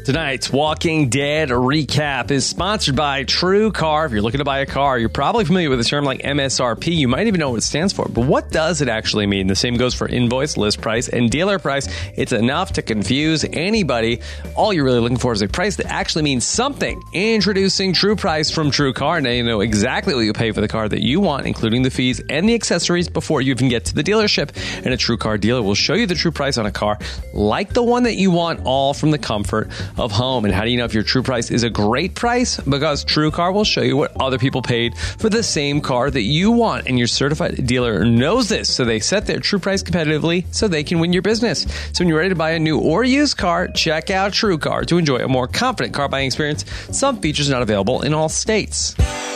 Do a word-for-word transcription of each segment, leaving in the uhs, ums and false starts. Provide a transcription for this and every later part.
Tonight's Walking Dead recap is sponsored by True Car. If you're looking to buy a car, you're probably familiar with a term like M S R P. You might even know what it stands for. But what does it actually mean? The same goes for invoice, list price, and dealer price. It's enough to confuse anybody. All you're really looking for is a price that actually means something. Introducing True Price from True Car. Now you know exactly what you pay for the car that you want, including the fees and the accessories before you even get to the dealership. And a True Car dealer will show you the true price on a car like the one that you want, all from the comfort of home. And how do you know if your true price is a great price? Because True Car will show you what other people paid for the same car that you want. And your certified dealer knows this, so they set their true price competitively so they can win your business. So when you're ready to buy a new or used car, check out True Car to enjoy a more confident car buying experience. Some features not available in all states.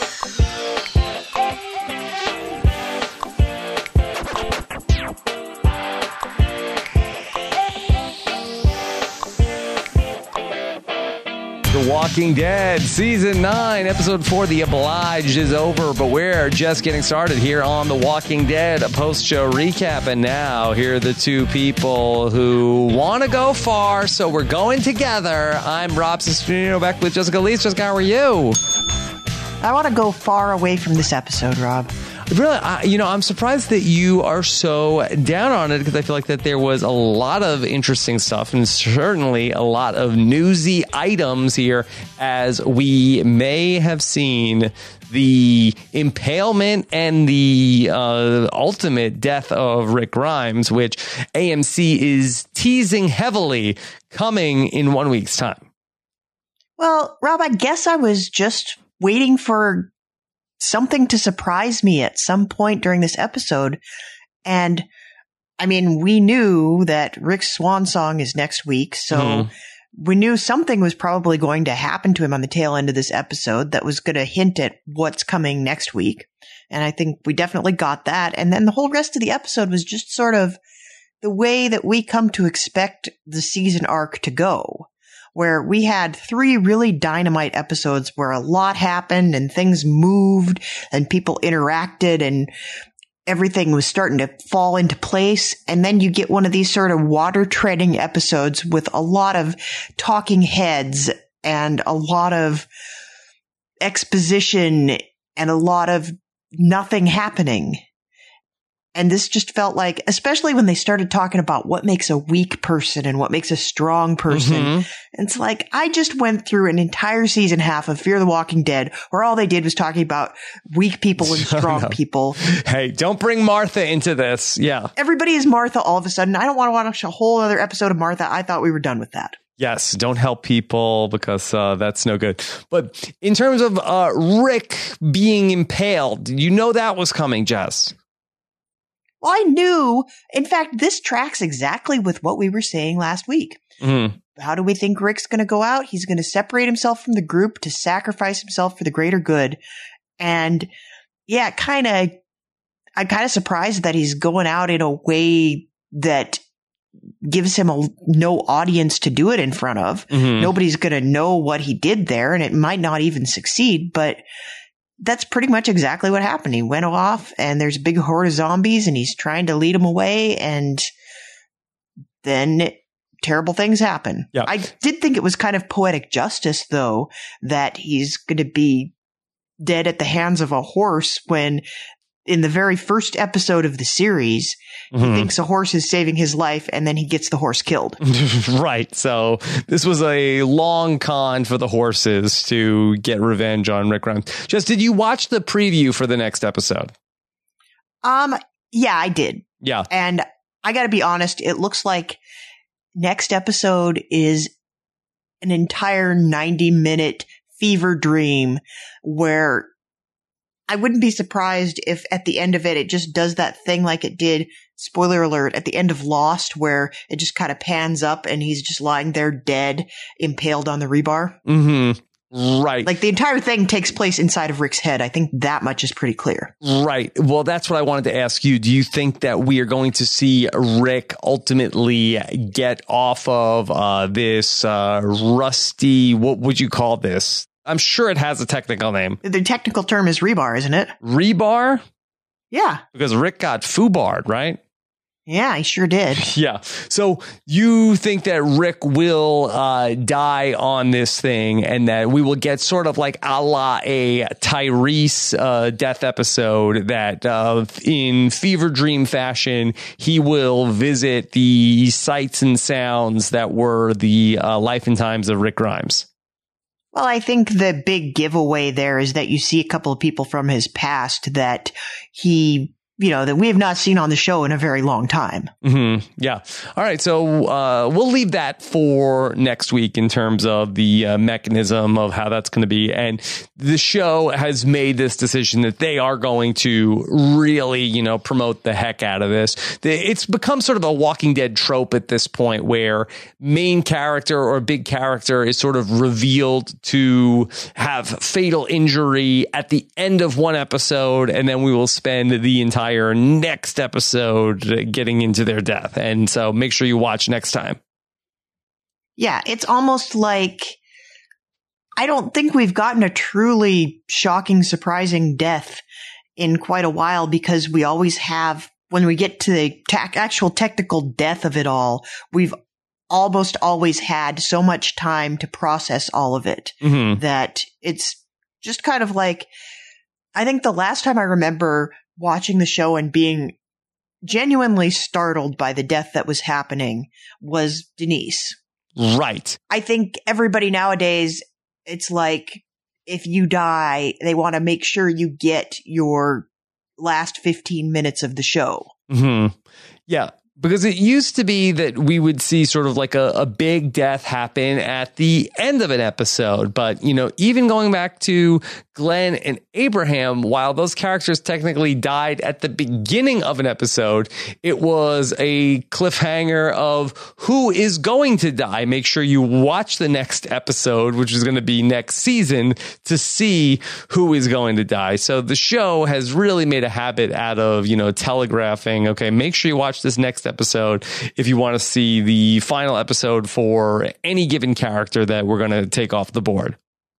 The Walking Dead Season nine, Episode four, The Obliged is over, but we're just getting started here on The Walking Dead, a post-show recap. And now, here are the two people who want to go far, so we're going together. I'm Rob Cesternino, back with Jessica Lees. Jessica, how are you? I want to go far away from this episode, Rob. Really, I, you know, I'm surprised that you are so down on it, because I feel like that there was a lot of interesting stuff and certainly a lot of newsy items here, as we may have seen the impalement and the uh, ultimate death of Rick Grimes, which A M C is teasing heavily coming in one week's time. Well, Rob, I guess I was just waiting for something to surprise me at some point during this episode. And I mean, we knew that Rick's swan song is next week, so mm. we knew something was probably going to happen to him on the tail end of this episode that was going to hint at what's coming next week. And I think we definitely got that. And then the whole rest of the episode was just sort of the way that we come to expect the season arc to go, where we had three really dynamite episodes where a lot happened and things moved and people interacted and everything was starting to fall into place. And then you get one of these sort of water treading episodes with a lot of talking heads and a lot of exposition and a lot of nothing happening. And this just felt like, especially when they started talking about what makes a weak person and what makes a strong person. Mm-hmm. It's like, I just went through an entire season half of Fear the Walking Dead where all they did was talking about weak people and strong no. people. Hey, don't bring Martha into this. Yeah. Everybody is Martha all of a sudden. I don't want to watch a whole other episode of Martha. I thought we were done with that. Yes, don't help people, because uh, that's no good. But in terms of uh, Rick being impaled, you know that was coming, Jess. Well, I knew, in fact, this tracks exactly with what we were saying last week. Mm-hmm. How do we think Rick's going to go out? He's going to separate himself from the group to sacrifice himself for the greater good. And yeah, kind of, I'm kind of surprised that he's going out in a way that gives him a, no audience to do it in front of. Mm-hmm. Nobody's going to know what he did there, and it might not even succeed, but that's pretty much exactly what happened. He went off and there's a big horde of zombies and he's trying to lead them away, and then terrible things happen. Yep. I did think it was kind of poetic justice, though, that he's going to be dead at the hands of a horse when in the very first episode of the series, mm-hmm. he thinks a horse is saving his life, and then he gets the horse killed. Right. So this was a long con for the horses to get revenge on Rick Grimes. Just, did you watch the preview for the next episode? Um, yeah, I did. Yeah. And I got to be honest, it looks like next episode is an entire ninety minute fever dream where I wouldn't be surprised if at the end of it, it just does that thing like it did, spoiler alert, at the end of Lost, where it just kind of pans up and he's just lying there dead, impaled on the rebar. Mm-hmm. Right. Like the entire thing takes place inside of Rick's head. I think that much is pretty clear. Right. Well, that's what I wanted to ask you. Do you think that we are going to see Rick ultimately get off of uh, this uh, rusty, what would you call this? I'm sure it has a technical name. The technical term is rebar, isn't it? Rebar? Yeah. Because Rick got foobarred, right? Yeah, he sure did. Yeah. So you think that Rick will uh, die on this thing and that we will get sort of like a la a Tyrese uh, death episode that uh, in fever dream fashion, he will visit the sights and sounds that were the uh, life and times of Rick Grimes. Well, I think the big giveaway there is that you see a couple of people from his past that he... you know, that we have not seen on the show in a very long time. Mm-hmm. Yeah. All right. So uh, we'll leave that for next week in terms of the uh, mechanism of how that's going to be. And the show has made this decision that they are going to really, you know, promote the heck out of this. It's become sort of a Walking Dead trope at this point where main character or big character is sort of revealed to have fatal injury at the end of one episode. And then we will spend the entire next episode getting into their death. And so make sure you watch next time. Yeah, it's almost like I don't think we've gotten a truly shocking, surprising death in quite a while because we always have, when we get to the ta- actual technical death of it all, we've almost always had so much time to process all of it mm-hmm. that it's just kind of like, I think the last time I remember watching the show and being genuinely startled by the death that was happening was Denise. Right. I think everybody nowadays, it's like, if you die, they want to make sure you get your last fifteen minutes of the show. Mm-hmm. Yeah. Because it used to be that we would see sort of like a, a big death happen at the end of an episode. But, you know, even going back to Glenn and Abraham, while those characters technically died at the beginning of an episode, it was a cliffhanger of who is going to die. Make sure you watch the next episode, which is going to be next season, to see who is going to die. So the show has really made a habit out of, you know, telegraphing, okay, make sure you watch this next episode if you want to see the final episode for any given character that we're going to take off the board.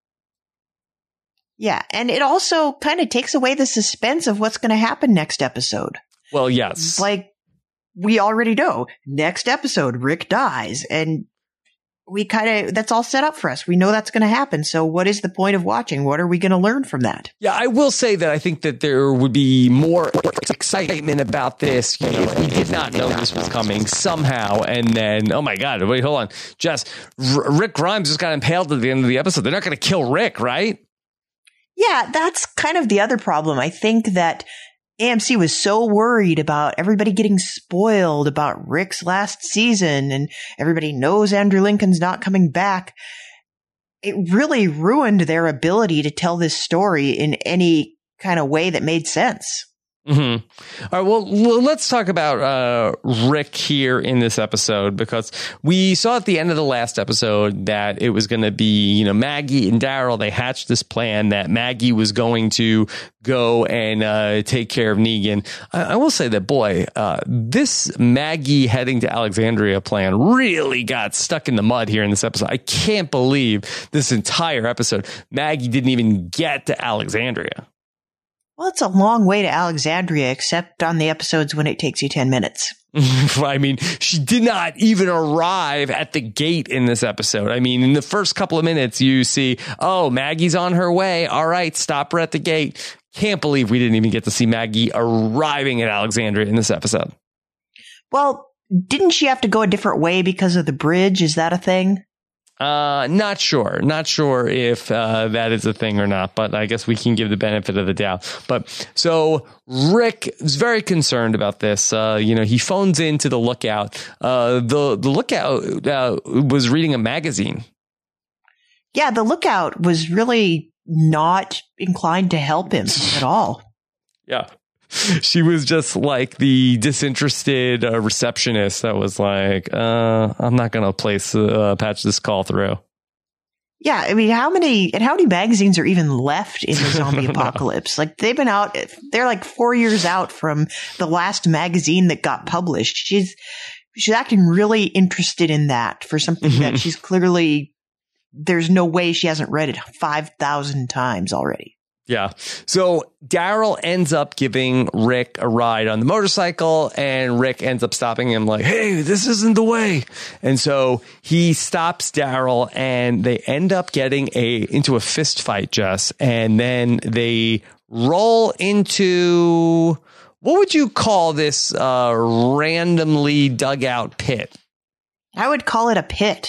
Yeah, and it also kind of takes away the suspense of what's going to happen next episode. Well, yes. Like, we already know, next episode, Rick dies, and we kind of, that's all set up for us. We know that's going to happen. So what is the point of watching? What are we going to learn from that? Yeah, I will say that I think that there would be more excitement about this. You know, we did not know this was coming somehow. And then, oh my God, wait, hold on. Jess, R- Rick Grimes just got impaled at the end of the episode. They're not going to kill Rick, right? Yeah, that's kind of the other problem. I think that A M C was so worried about everybody getting spoiled about Rick's last season and everybody knows Andrew Lincoln's not coming back. It really ruined their ability to tell this story in any kind of way that made sense. Mm-hmm. All right. Well, let's talk about uh, Rick here in this episode, because we saw at the end of the last episode that it was going to be, you know, Maggie and Daryl. They hatched this plan that Maggie was going to go and uh, take care of Negan. I, I will say that, boy, uh, this Maggie heading to Alexandria plan really got stuck in the mud here in this episode. I can't believe this entire episode Maggie didn't even get to Alexandria. Well, it's a long way to Alexandria, except on the episodes when it takes you ten minutes. I mean, she did not even arrive at the gate in this episode. I mean, in the first couple of minutes, you see, oh, Maggie's on her way. All right, stop her at the gate. Can't believe we didn't even get to see Maggie arriving at Alexandria in this episode. Well, didn't she have to go a different way because of the bridge? Is that a thing? Uh, not sure. Not sure if uh, that is a thing or not, but I guess we can give the benefit of the doubt. But so Rick is very concerned about this. Uh, you know, he phones into the Lookout. Uh, the, the Lookout uh, was reading a magazine. Yeah, the Lookout was really not inclined to help him at all. Yeah. She was just like the disinterested uh, receptionist that was like, uh, I'm not going to place, uh, patch this call through. Yeah. I mean, how many, and how many magazines are even left in the zombie apocalypse? Like, they've been out, they're like four years out from the last magazine that got published. She's, she's acting really interested in that for something that she's clearly, there's no way she hasn't read it five thousand times already. Yeah. So Daryl ends up giving Rick a ride on the motorcycle, and Rick ends up stopping him like, hey, this isn't the way. And so he stops Daryl, and they end up getting a into a fist fight, Jess. And then they roll into, what would you call this uh, randomly dug out pit? I would call it a pit.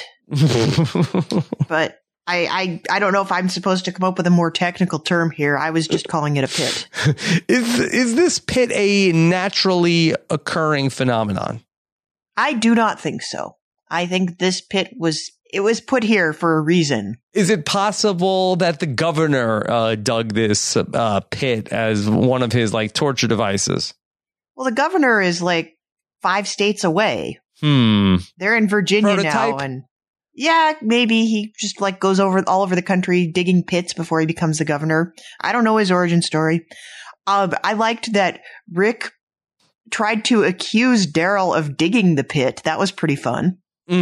But I, I I don't know if I'm supposed to come up with a more technical term here. I was just calling it a pit. Is is this pit a naturally occurring phenomenon? I do not think so. I think this pit was it was put here for a reason. Is it possible that the governor uh, dug this uh, pit as one of his like torture devices? Well, the governor is like five states away. Hmm. They're in Virginia Prototype? now, and yeah, maybe he just like goes over all over the country digging pits before he becomes the governor. I don't know his origin story. Um, I liked that Rick tried to accuse Daryl of digging the pit. That was pretty fun.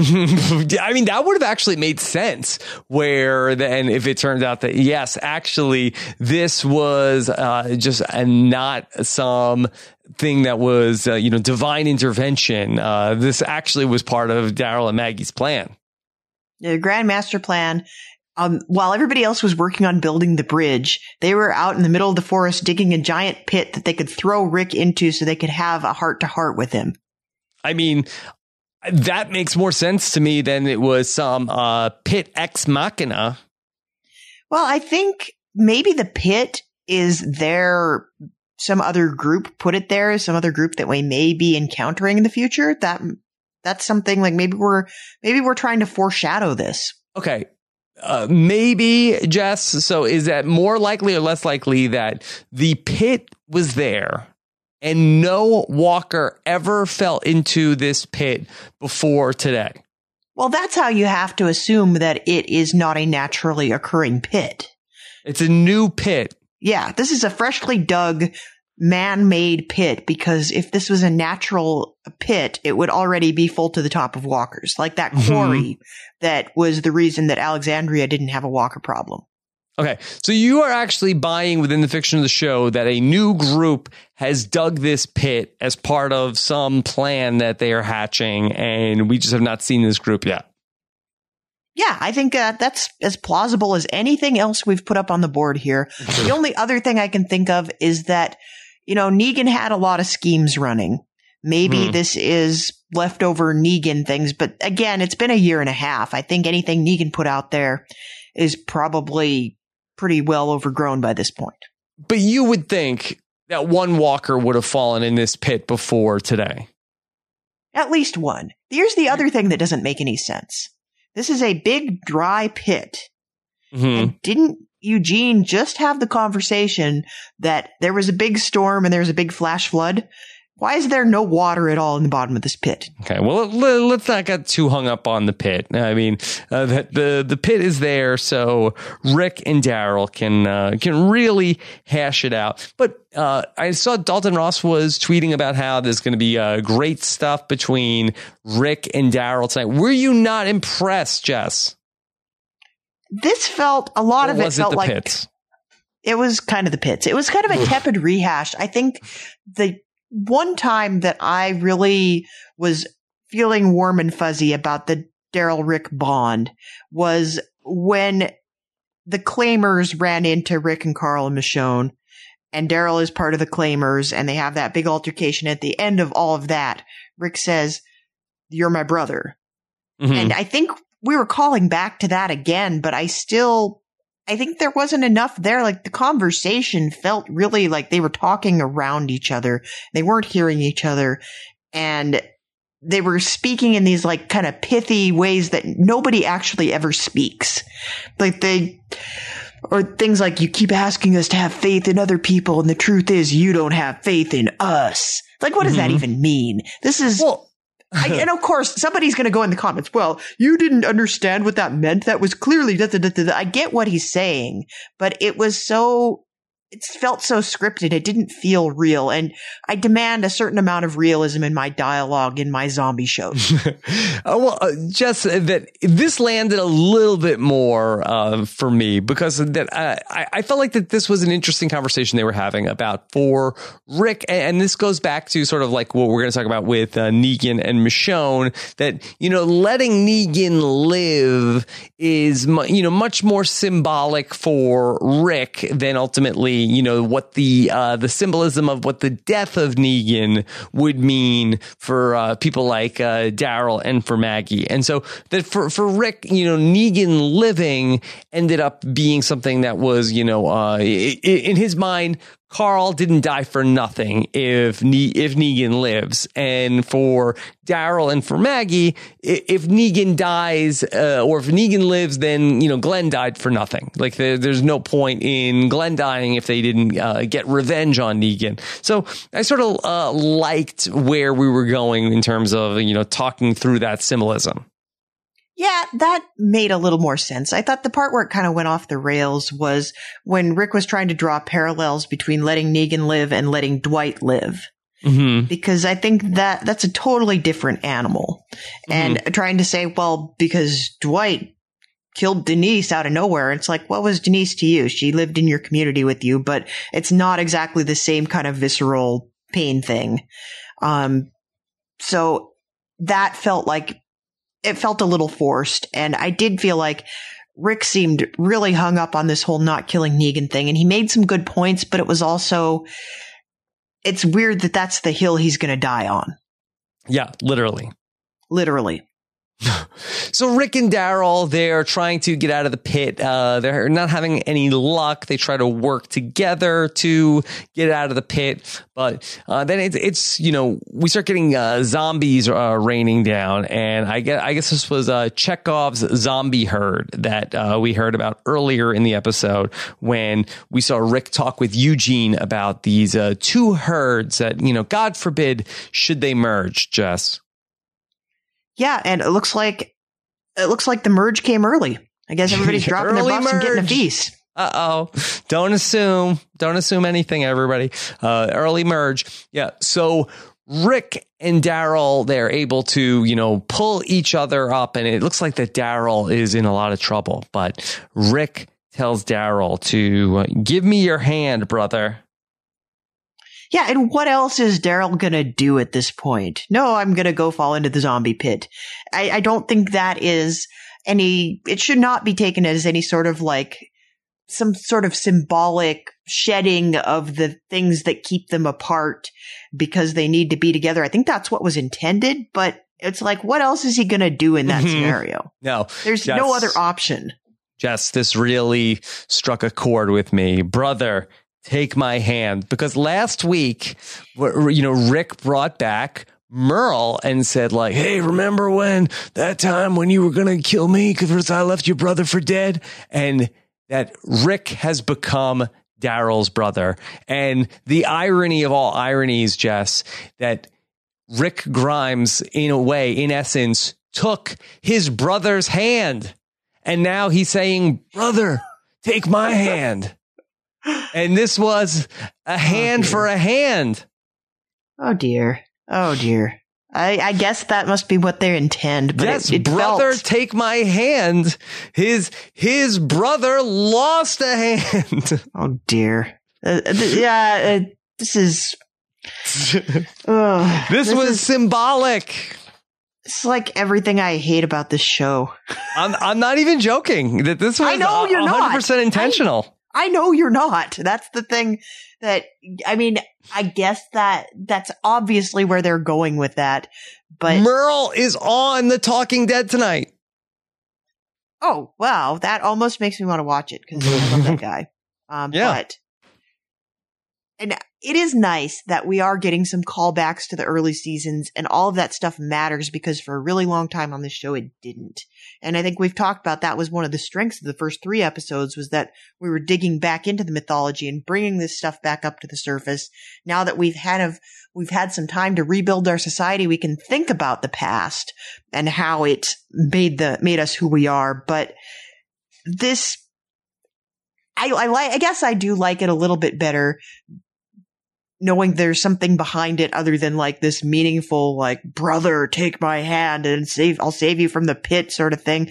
I mean, that would have actually made sense where then if it turns out that, yes, actually, this was uh, just a, not some thing that was, uh, you know, divine intervention. Uh, this actually was part of Daryl and Maggie's plan. The Grand Master Plan. Um, while everybody else was working on building the bridge, they were out in the middle of the forest digging a giant pit that they could throw Rick into so they could have a heart-to-heart with him. I mean, that makes more sense to me than it was some uh, pit ex machina. Well, I think maybe the pit is there. Some other group put it there, some other group that we may be encountering in the future. That that's something like maybe we're maybe we're trying to foreshadow this. Okay. Uh, maybe, Jess. So is that more likely or less likely that the pit was there and no walker ever fell into this pit before today? Well, that's how you have to assume that it is not a naturally occurring pit. It's a new pit. Yeah, this is a freshly dug, man-made pit, because if this was a natural pit, it would already be full to the top of walkers, like that quarry mm-hmm. that was the reason that Alexandria didn't have a walker problem. Okay, so you are actually buying within the fiction of the show that a new group has dug this pit as part of some plan that they are hatching, and we just have not seen this group yet. Yeah, I think uh, that's as plausible as anything else we've put up on the board here. The only other thing I can think of is that, you know, Negan had a lot of schemes running. Maybe hmm. this is leftover Negan things, but again, it's been a year and a half. I think anything Negan put out there is probably pretty well overgrown by this point. But you would think that one walker would have fallen in this pit before today. At least one. Here's the other thing that doesn't make any sense. This is a big, dry pit. Mm-hmm. And didn't Eugene just have the conversation that there was a big storm and there was a big flash flood? Why is there no water at all in the bottom of this pit? Okay, well, let's not get too hung up on the pit. I mean, uh, the, the the pit is there so Rick and Daryl can uh, can really hash it out. But uh, I saw Dalton Ross was tweeting about how there's going to be uh, great stuff between Rick and Daryl tonight. Were you not impressed, Jess? This felt, a lot or of it was felt it the like... pits? It was kind of the pits. It was kind of a tepid rehash. I think the one time that I really was feeling warm and fuzzy about the Daryl Rick bond was when the Claimers ran into Rick and Carl and Michonne, and Daryl is part of the Claimers, and they have that big altercation. At the end of all of that, Rick says, "You're my brother." Mm-hmm. And I think we were calling back to that again, but I still... I think there wasn't enough there. Like the conversation felt really like they were talking around each other. They weren't hearing each other. And they were speaking in these like kind of pithy ways that nobody actually ever speaks. Like they, or things like, you keep asking us to have faith in other people. And the truth is you don't have faith in us. Like, what does mm-hmm. that even mean? This is... Well, I, and of course, somebody's going to go in the comments, well, you didn't understand what that meant. That was clearly, da, da, da, da. I get what he's saying, but it was so, it felt so scripted. It didn't feel real. And I demand a certain amount of realism in my dialogue in my zombie shows. Oh, well, uh, just that this landed a little bit more uh, for me because that uh, I, I felt like that this was an interesting conversation they were having about for Rick. And this goes back to sort of like what we're going to talk about with uh, Negan and Michonne, that, you know, letting Negan live is, you know, much more symbolic for Rick than ultimately, you know, what the uh, the symbolism of what the death of Negan would mean for uh, people like uh, Daryl and for Maggie. And so that for, for Rick, you know, Negan living ended up being something that was, you know, uh, in his mind, Carl didn't die for nothing if ne- if Negan lives. And for Daryl and for Maggie, if Negan dies uh, or if Negan lives, then, you know, Glenn died for nothing. Like there, there's no point in Glenn dying if they didn't uh, get revenge on Negan. So I sort of uh, liked where we were going in terms of, you know, talking through that symbolism. Yeah, that made a little more sense. I thought the part where it kind of went off the rails was when Rick was trying to draw parallels between letting Negan live and letting Dwight live. Mm-hmm. Because I think that that's a totally different animal. Mm-hmm. And trying to say, well, because Dwight killed Denise out of nowhere, it's like, what was Denise to you? She lived in your community with you, but it's not exactly the same kind of visceral pain thing. Um, so that felt like it felt a little forced. And I did feel like Rick seemed really hung up on this whole not killing Negan thing. And he made some good points, but it was also, it's weird that that's the hill he's going to die on. Yeah, literally. Literally. So Rick and Daryl, they're trying to get out of the pit. Uh, they're not having any luck. They try to work together to get out of the pit. But uh, then it's, it's, you know, we start getting uh, zombies uh, raining down. And I guess, I guess this was uh, Chekhov's zombie herd that uh, we heard about earlier in the episode when we saw Rick talk with Eugene about these uh, two herds that, you know, God forbid, should they merge, Jess? Yeah, and it looks like it looks like the merge came early. I guess everybody's dropping their buffs and getting a feast. Uh-oh. Don't assume. Don't assume anything, everybody. Uh, early merge. Yeah. So Rick and Daryl, they're able to, you know, pull each other up, and it looks like that Daryl is in a lot of trouble. But Rick tells Daryl to uh, give me your hand, brother. Yeah, and what else is Daryl going to do at this point? No, I'm going to go fall into the zombie pit. I, I don't think that is any, it should not be taken as any sort of like, some sort of symbolic shedding of the things that keep them apart because they need to be together. I think that's what was intended, but it's like, what else is he going to do in that mm-hmm. scenario? No. There's Jess, no other option. Jess, this really struck a chord with me. Brother, take my hand, because last week, you know, Rick brought back Merle and said like, hey, remember when that time when you were going to kill me because I left your brother for dead? And that Rick has become Daryl's brother. And the irony of all ironies, Jess, that Rick Grimes, in a way, in essence, took his brother's hand. And now he's saying, brother, take my hand. And this was a hand oh, for a hand. Oh, dear. Oh, dear. I, I guess that must be what they intend. But yes, it, it brother, felt... take my hand. His his brother lost a hand. Oh, dear. Uh, th- yeah, uh, this is... uh, this, this was is... symbolic. It's like everything I hate about this show. I'm I'm not even joking. That this was I know you're one hundred percent not. intentional. I... I know you're not. That's the thing that, I mean, I guess that that's obviously where they're going with that. But Merle is on The Talking Dead tonight. Oh, wow. That almost makes me want to watch it because I love that guy. Um, yeah. But, and it is nice that we are getting some callbacks to the early seasons, and all of that stuff matters because for a really long time on this show, it didn't. And I think we've talked about that was one of the strengths of the first three episodes was that we were digging back into the mythology and bringing this stuff back up to the surface. Now that we've had of, we've had some time to rebuild our society, we can think about the past and how it made the, made us who we are. But this, I, I like, I guess I do like it a little bit better knowing there's something behind it other than like this meaningful, like, brother, take my hand and save, I'll save you from the pit sort of thing.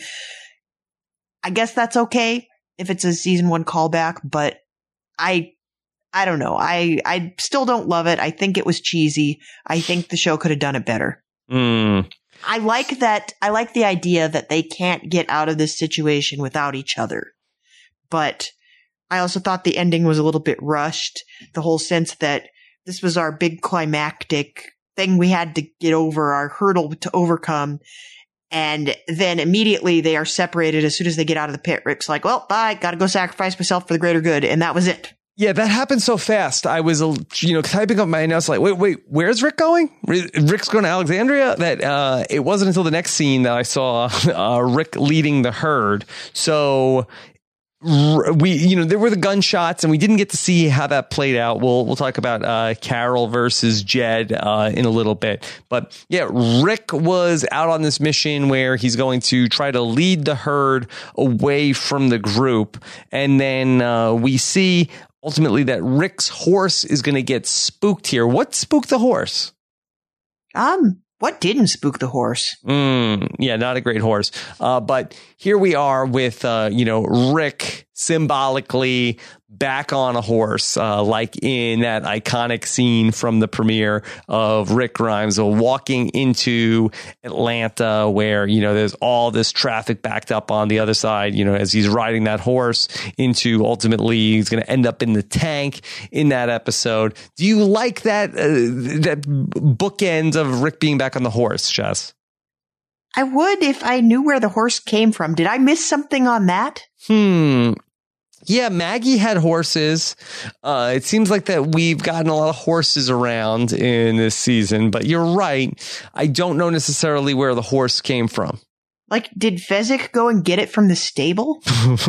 I guess that's okay if it's a season one callback, but I, I don't know. I, I still don't love it. I think it was cheesy. I think the show could have done it better. Mm. I like that. I like the idea that they can't get out of this situation without each other. But I also thought the ending was a little bit rushed. The whole sense that this was our big climactic thing we had to get over, our hurdle to overcome. And then immediately they are separated as soon as they get out of the pit. Rick's like, well, bye, gotta go sacrifice myself for the greater good. And that was it. Yeah, that happened so fast. I was, you know, typing up my notes like, wait, wait, where's Rick going? Rick's going to Alexandria? That uh, it wasn't until the next scene that I saw uh, Rick leading the herd. So we, you know, there were the gunshots and we didn't get to see how that played out. We'll, we'll talk about uh, Carol versus Jed uh, in a little bit. But yeah, Rick was out on this mission where he's going to try to lead the herd away from the group. And then uh, we see ultimately that Rick's horse is going to get spooked here. What spooked the horse? Um, what didn't spook the horse? Mm, yeah, not a great horse. Uh, but here we are with, uh, you know, Rick symbolically back on a horse, uh, like in that iconic scene from the premiere of Rick Grimes walking into Atlanta where, you know, there's all this traffic backed up on the other side, you know, as he's riding that horse into ultimately he's going to end up in the tank in that episode. Do you like that, uh, that bookend of Rick being back on the horse, Jess? I would if I knew where the horse came from. Did I miss something on that? Hmm. Yeah, Maggie had horses. Uh, it seems like that we've gotten a lot of horses around in this season, but you're right. I don't know necessarily where the horse came from. Like, did Fezzik go and get it from the stable?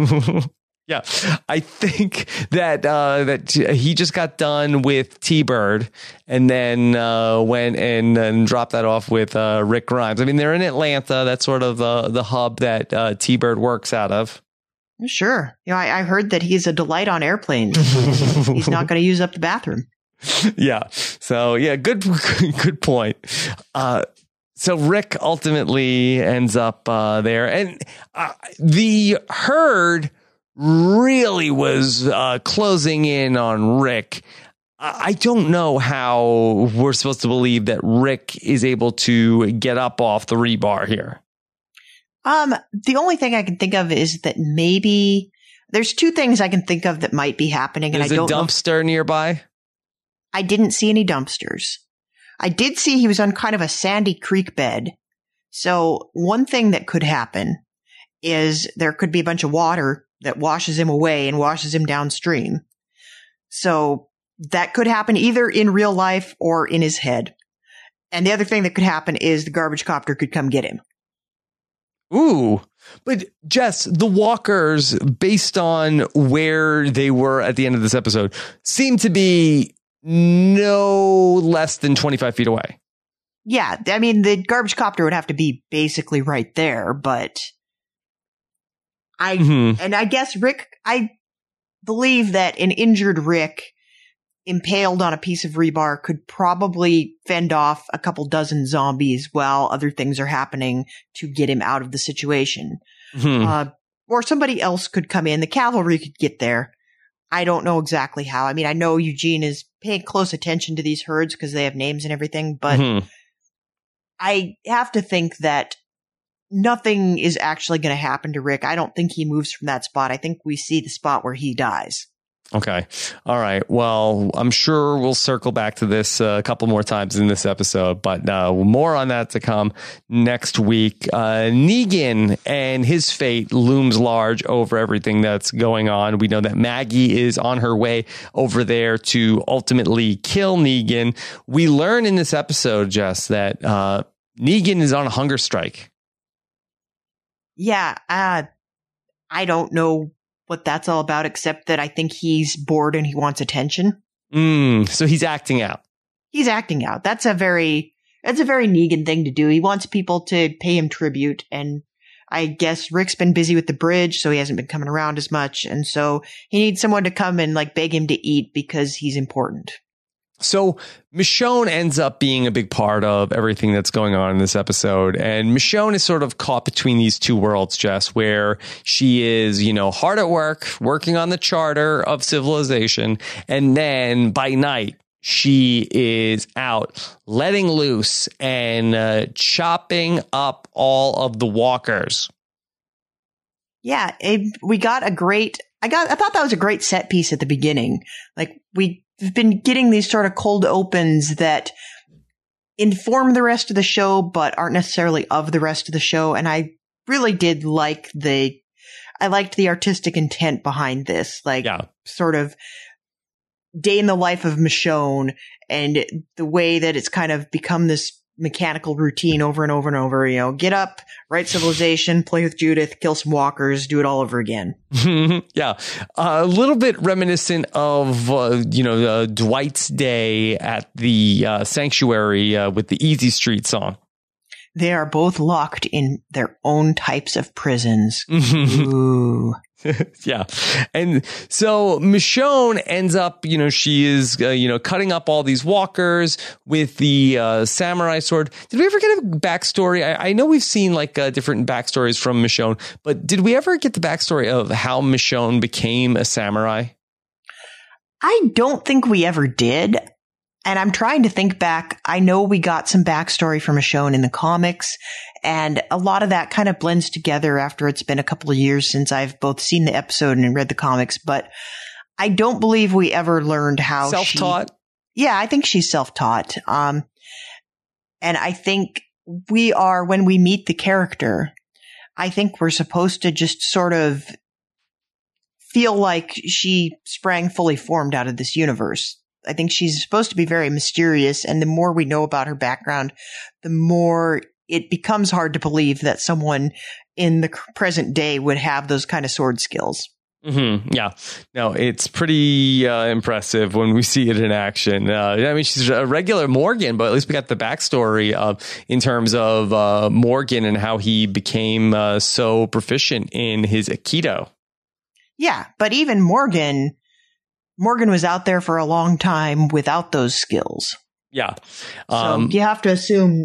Yeah, I think that uh, that he just got done with T-Bird and then uh, went and, and dropped that off with uh, Rick Grimes. I mean, they're in Atlanta. That's sort of the, the hub that uh, T-Bird works out of. Sure. You know, I, I heard that he's a delight on airplanes. He's not going to use up the bathroom. Yeah. So, yeah, good, good point. Uh, so Rick ultimately ends up uh, there. And uh, the herd really was uh, closing in on Rick. I don't know how we're supposed to believe that Rick is able to get up off the rebar here. Um, the only thing I can think of is that maybe there's two things I can think of that might be happening. There's and I don't a dumpster know. nearby. I didn't see any dumpsters. I did see he was on kind of a sandy creek bed. So one thing that could happen is there could be a bunch of water that washes him away and washes him downstream. So that could happen either in real life or in his head. And the other thing that could happen is the garbage copter could come get him. Ooh, but Jess, the walkers, based on where they were at the end of this episode, seem to be no less than twenty-five feet away. Yeah, I mean, the garbage copter would have to be basically right there, but I, mm-hmm. and I guess Rick, I believe that an injured Rick impaled on a piece of rebar could probably fend off a couple dozen zombies while other things are happening to get him out of the situation. Mm-hmm. Uh, or somebody else could come in. The cavalry could get there. I don't know exactly how. I mean, I know Eugene is paying close attention to these herds because they have names and everything, but mm-hmm. I have to think that nothing is actually going to happen to Rick. I don't think he moves from that spot. I think we see the spot where he dies. Okay. All right. Well, I'm sure we'll circle back to this uh, a couple more times in this episode, but uh, more on that to come next week. Uh, Negan and his fate looms large over everything that's going on. We know that Maggie is on her way over there to ultimately kill Negan. We learn in this episode, Jess, that uh, Negan is on a hunger strike. Yeah. Uh, I don't know what that's all about, except that I think he's bored and he wants attention. Mm, so he's acting out. He's acting out. That's a very, that's a very Negan thing to do. He wants people to pay him tribute. And I guess Rick's been busy with the bridge, so he hasn't been coming around as much. And so he needs someone to come and like beg him to eat because he's important. So Michonne ends up being a big part of everything that's going on in this episode. And Michonne is sort of caught between these two worlds, Jess, where she is, you know, hard at work, working on the charter of civilization. And then by night, she is out letting loose and uh, chopping up all of the walkers. Yeah, it, we got a great, I got, I thought that was a great set piece at the beginning. Like we, We've been getting these sort of cold opens that inform the rest of the show, but aren't necessarily of the rest of the show. And I really did like the, I liked the artistic intent behind this, like yeah. sort of day in the life of Michonne and the way that it's kind of become this mechanical routine over and over and over. You know, get up, write civilization, play with Judith, kill some walkers, do it all over again. yeah. Uh, a little bit reminiscent of, uh, you know, uh, Dwight's day at the uh, sanctuary uh, with the Easy Street song. They are both locked in their own types of prisons. Ooh. yeah. And so Michonne ends up, you know, she is, uh, you know, cutting up all these walkers with the uh, samurai sword. Did we ever get a backstory? I, I know we've seen like uh, different backstories from Michonne, but did we ever get the backstory of how Michonne became a samurai? I don't think we ever did. And I'm trying to think back. I know we got some backstory from Michonne in the comics, and a lot of that kind of blends together after it's been a couple of years since I've both seen the episode and read the comics, but I don't believe we ever learned how self-taught. She, yeah, I think she's self-taught. Um, and I think we are, when we meet the character, I think we're supposed to just sort of feel like she sprang fully formed out of this universe. I think she's supposed to be very mysterious, and the more we know about her background, the more it becomes hard to believe that someone in the present day would have those kind of sword skills. Mm-hmm. Yeah. No, it's pretty uh, impressive when we see it in action. Uh, I mean, she's a regular Morgan, but at least we got the backstory of in terms of uh, Morgan and how he became uh, so proficient in his Aikido. Yeah, but even Morgan... Morgan was out there for a long time without those skills. Yeah. Um, so you have to assume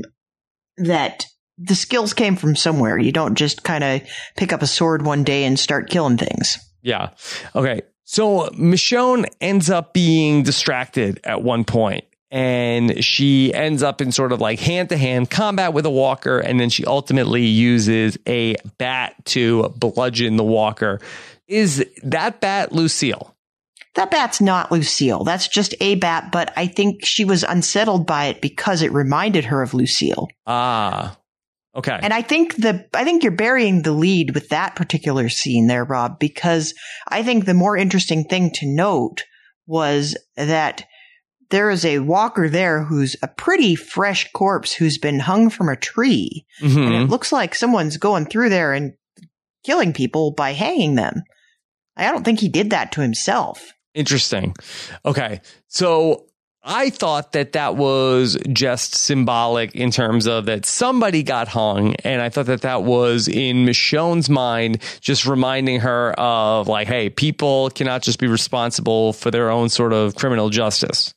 that the skills came from somewhere. You don't just kind of pick up a sword one day and start killing things. Yeah. Okay. So Michonne ends up being distracted at one point, and she ends up in sort of like hand-to-hand combat with a walker, and then she ultimately uses a bat to bludgeon the walker. Is that bat Lucille? That bat's not Lucille. That's just a bat, but I think she was unsettled by it because it reminded her of Lucille. Ah, okay. And I think the I think you're burying the lead with that particular scene there, Rob, because I think the more interesting thing to note was that there is a walker there who's a pretty fresh corpse who's been hung from a tree. Mm-hmm. And it looks like someone's going through there and killing people by hanging them. I don't think he did that to himself. Interesting. Okay. So I thought that that was just symbolic in terms of that somebody got hung. And I thought that that was in Michonne's mind, just reminding her of like, hey, people cannot just be responsible for their own sort of criminal justice.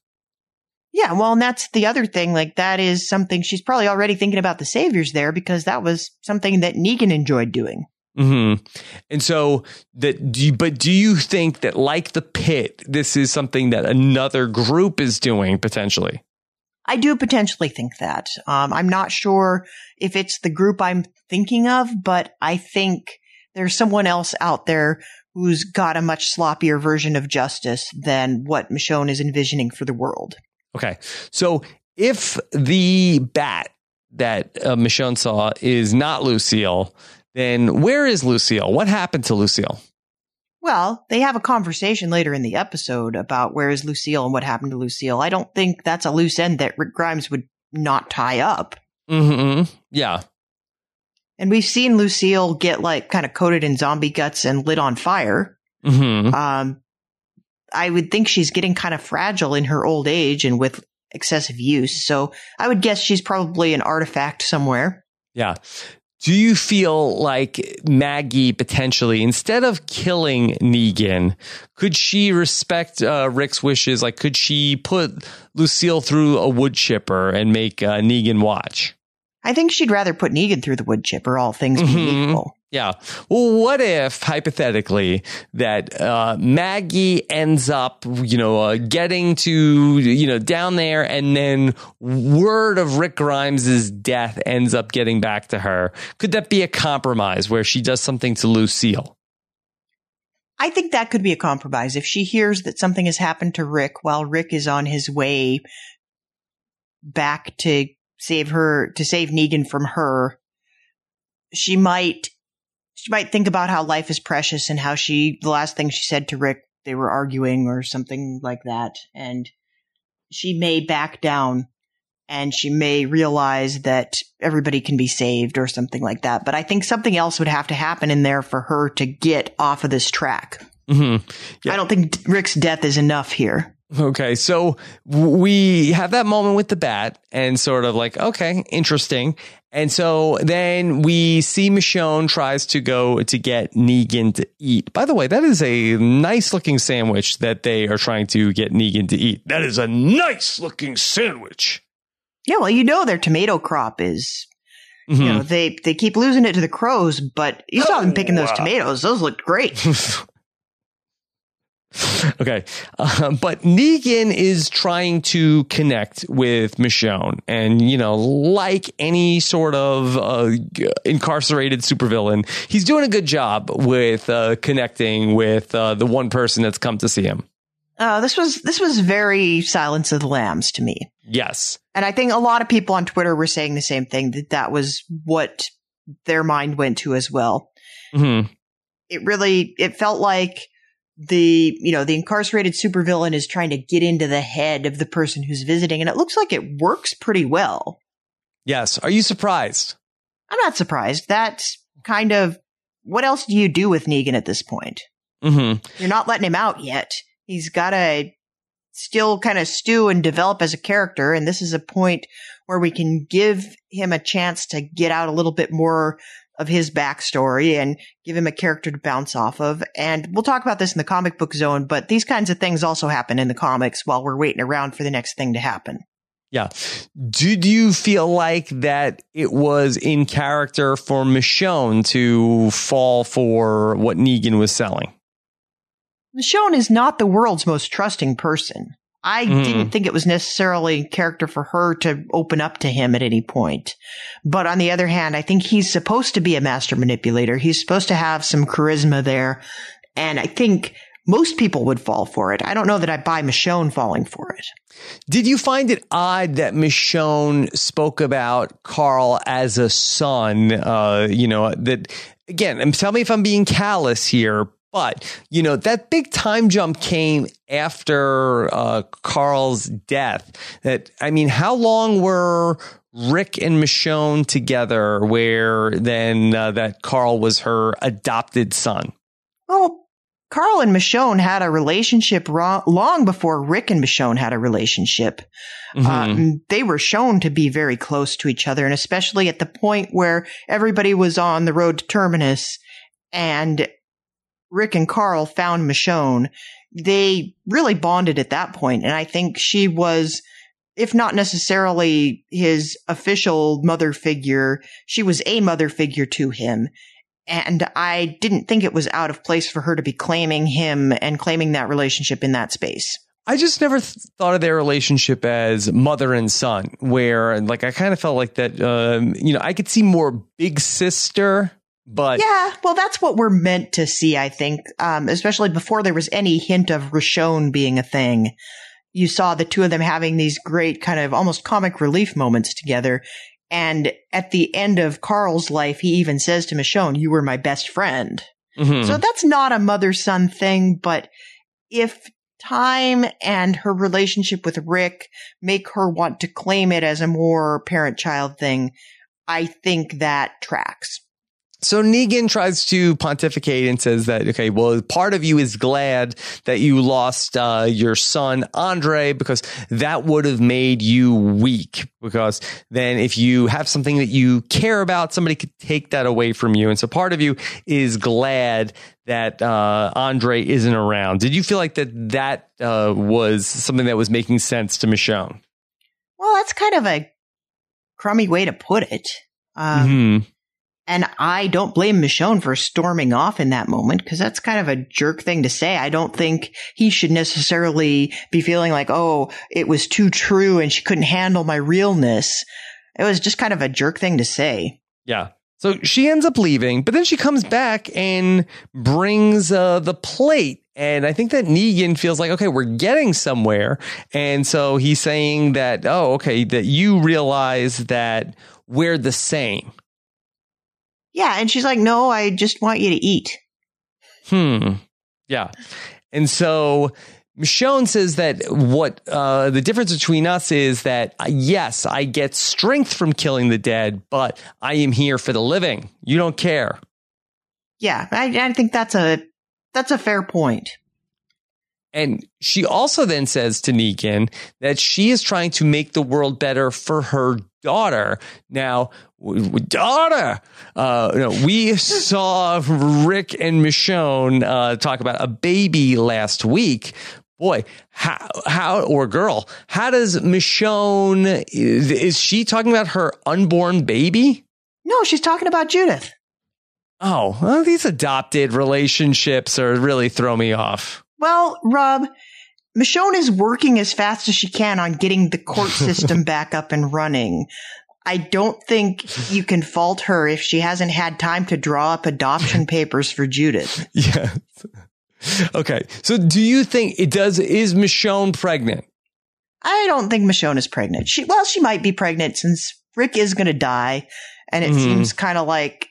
Yeah. Well, and that's the other thing. Like that is something she's probably already thinking about the saviors there because that was something that Negan enjoyed doing. Mm-hmm. And so that, do you, but do you think that like the pit, this is something that another group is doing potentially? I do potentially think that. Um, I'm not sure if it's the group I'm thinking of, but I think there's someone else out there who's got a much sloppier version of justice than what Michonne is envisioning for the world. Okay. So if the bat that uh, Michonne saw is not Lucille, then where is Lucille? What happened to Lucille? Well, they have a conversation later in the episode about where is Lucille and what happened to Lucille. I don't think that's a loose end that Rick Grimes would not tie up. Mm-hmm. Yeah. And we've seen Lucille get like kind of coated in zombie guts and lit on fire. Mm-hmm. Um, I would think she's getting kind of fragile in her old age and with excessive use. So I would guess she's probably an artifact somewhere. Yeah. Do you feel like Maggie potentially, instead of killing Negan, could she respect uh, Rick's wishes? Like, could she put Lucille through a wood chipper and make uh, Negan watch? I think she'd rather put Negan through the wood chipper, all things being Mm-hmm. equal. Yeah. Well, what if, hypothetically, that uh, Maggie ends up, you know, uh, getting to, you know, down there, and then word of Rick Grimes' death ends up getting back to her? Could that be a compromise where she does something to Lucille? I think that could be a compromise. If she hears that something has happened to Rick while Rick is on his way back to save her, to save Negan from her, she might... She might think about how life is precious and how she, the last thing she said to Rick, they were arguing or something like that. And she may back down and she may realize that everybody can be saved or something like that. But I think something else would have to happen in there for her to get off of this track. Mm-hmm. Yeah. I don't think Rick's death is enough here. Okay, so we have that moment with the bat and sort of like, okay, interesting. And so then we see Michonne tries to go to get Negan to eat. By the way, that is a nice looking sandwich that they are trying to get Negan to eat. That is a nice looking sandwich. Yeah, well, you know their tomato crop is, Mm-hmm. you know, they, they keep losing it to the crows, but you saw them picking those wow. tomatoes. Those looked great. Okay. Uh, but Negan is trying to connect with Michonne. And, you know, like any sort of uh, incarcerated supervillain, he's doing a good job with uh, connecting with uh, the one person that's come to see him. Uh, this was this was very Silence of the Lambs to me. Yes. And I think a lot of people on Twitter were saying the same thing, that that was what their mind went to as well. Mm-hmm. It really, it felt like the, you know, the incarcerated supervillain is trying to get into the head of the person who's visiting, and it looks like it works pretty well. Yes. Are you surprised? I'm not surprised. That's kind of, what else do you do with Negan at this point? Mm-hmm. You're not letting him out yet. He's got to still kind of stew and develop as a character, and this is a point where we can give him a chance to get out a little bit more of his backstory and give him a character to bounce off of. And we'll talk about this in the comic book zone, but these kinds of things also happen in the comics while we're waiting around for the next thing to happen. Yeah. Did you feel like that it was in character for Michonne to fall for what Negan was selling? Michonne is not the world's most trusting person. I mm. didn't think it was necessarily character for her to open up to him at any point. But on the other hand, I think he's supposed to be a master manipulator. He's supposed to have some charisma there. And I think most people would fall for it. I don't know that I buy Michonne falling for it. Did you find it odd that Michonne spoke about Carl as a son? Uh, you know, that, again, and tell me if I'm being callous here, but, you know, that big time jump came after uh, Carl's death. That, I mean, how long were Rick and Michonne together where then uh, that Carl was her adopted son? Well, Carl and Michonne had a relationship ro- long before Rick and Michonne had a relationship. Mm-hmm. Um, they were shown to be very close to each other, and especially at the point where everybody was on the road to Terminus and Rick and Carl found Michonne, they really bonded at that point. And I think she was, if not necessarily his official mother figure, she was a mother figure to him. And I didn't think it was out of place for her to be claiming him and claiming that relationship in that space. I just never th- thought of their relationship as mother and son, where like I kind of felt like that, um, you know, I could see more big sister. But yeah, well, that's what we're meant to see, I think, um, especially before there was any hint of Roshone being a thing. You saw the two of them having these great kind of almost comic relief moments together. And at the end of Carl's life, he even says to Michonne, "You were my best friend." Mm-hmm. So that's not a mother-son thing. But if time and her relationship with Rick make her want to claim it as a more parent-child thing, I think that tracks. So Negan tries to pontificate and says that, okay, well, part of you is glad that you lost uh, your son, Andre, because that would have made you weak. Because then if you have something that you care about, somebody could take that away from you. And so part of you is glad that uh, Andre isn't around. Did you feel like that that uh, was something that was making sense to Michonne? Well, that's kind of a crummy way to put it. Um, mm-hmm. And I don't blame Michonne for storming off in that moment, because that's kind of a jerk thing to say. I don't think he should necessarily be feeling like, oh, it was too true and she couldn't handle my realness. It was just kind of a jerk thing to say. Yeah. So she ends up leaving, but then she comes back and brings uh, the plate. And I think that Negan feels like, okay, we're getting somewhere. And so he's saying that, oh, okay, that you realize that we're the same. Yeah, and she's like, no, I just want you to eat. Hmm. Yeah. And so Michonne says that what uh, the difference between us is that, uh, yes, I get strength from killing the dead, but I am here for the living. You don't care. Yeah, I, I think that's a that's a fair point. And she also then says to Negan that she is trying to make the world better for her daughter. Now, daughter, uh, you know, we saw Rick and Michonne uh, talk about a baby last week. Boy, how, how, or girl, how does Michonne, is, is she talking about her unborn baby? No, she's talking about Judith. Oh, well, these adopted relationships are really throw me off. Well, Rob, Michonne is working as fast as she can on getting the court system back up and running. I don't think you can fault her if she hasn't had time to draw up adoption papers for Judith. Yeah. Okay. So do you think it does, is Michonne pregnant? I don't think Michonne is pregnant. She, well, she might be pregnant since Rick is going to die. And it mm-hmm. seems kind of like,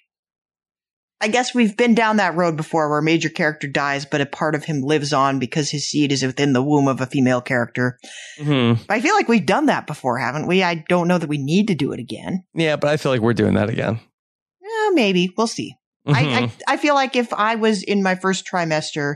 I guess we've been down that road before where a major character dies, but a part of him lives on because his seed is within the womb of a female character. Mm-hmm. I feel like we've done that before, haven't we? I don't know that we need to do it again. Yeah, but I feel like we're doing that again. Yeah, maybe. We'll see. Mm-hmm. I, I, I feel like if I was in my first trimester,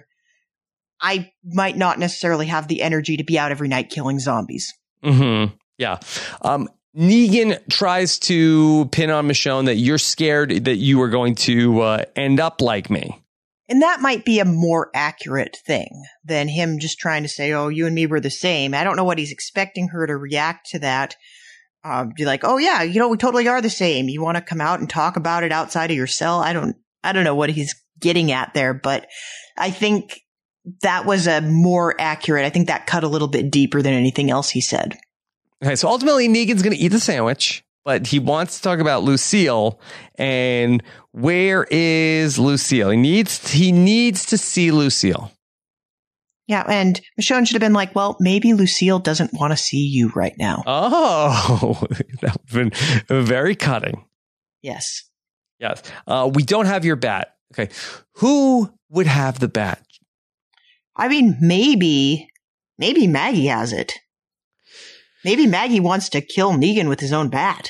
I might not necessarily have the energy to be out every night killing zombies. Mm-hmm. Yeah. Um, Negan tries to pin on Michonne that you're scared that you are going to uh, end up like me. And that might be a more accurate thing than him just trying to say, oh, you and me were the same. I don't know what he's expecting her to react to that. Um, be like, oh, yeah, you know, we totally are the same. You want to come out and talk about it outside of your cell? I don't I don't know what he's getting at there, but I think that was a more accurate. I think that cut a little bit deeper than anything else he said. Okay, so ultimately Negan's going to eat the sandwich, but he wants to talk about Lucille. And where is Lucille? He needs he needs to see Lucille. Yeah, and Michonne should have been like, well, maybe Lucille doesn't want to see you right now. Oh, that would have been very cutting. Yes. Yes. Uh, we don't have your bat. Okay. Who would have the bat? I mean, maybe, maybe Maggie has it. Maybe Maggie wants to kill Negan with his own bat.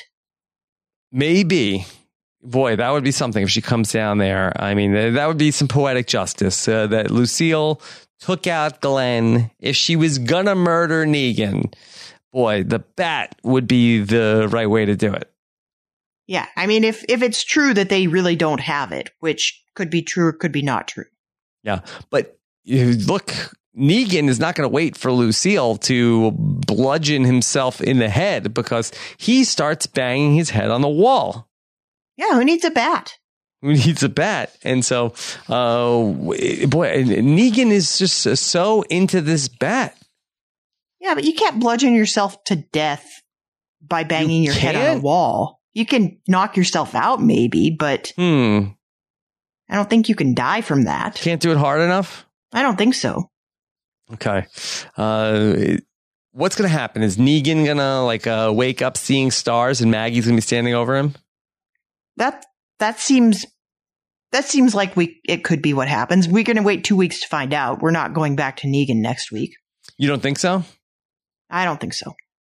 Maybe. Boy, that would be something if she comes down there. I mean, that would be some poetic justice uh, that Lucille took out Glenn. If she was going to murder Negan, boy, the bat would be the right way to do it. Yeah, I mean, if, if it's true that they really don't have it, which could be true or could be not true. Yeah, but look, Negan is not going to wait for Lucille to bludgeon himself in the head because he starts banging his head on the wall. Yeah, who needs a bat? Who needs a bat? And so, uh, boy, Negan is just so into this bat. Yeah, but you can't bludgeon yourself to death by banging You your head can't? on a wall. You can knock yourself out maybe, but Hmm. I don't think you can die from that. Can't do it hard enough? I don't think so. Okay. Uh, what's going to happen? Is Negan going to like uh, wake up seeing stars and Maggie's going to be standing over him? That that seems that seems like we it could be what happens. We're going to wait two weeks to find out. We're not going back to Negan next week. You don't think so? I don't think so.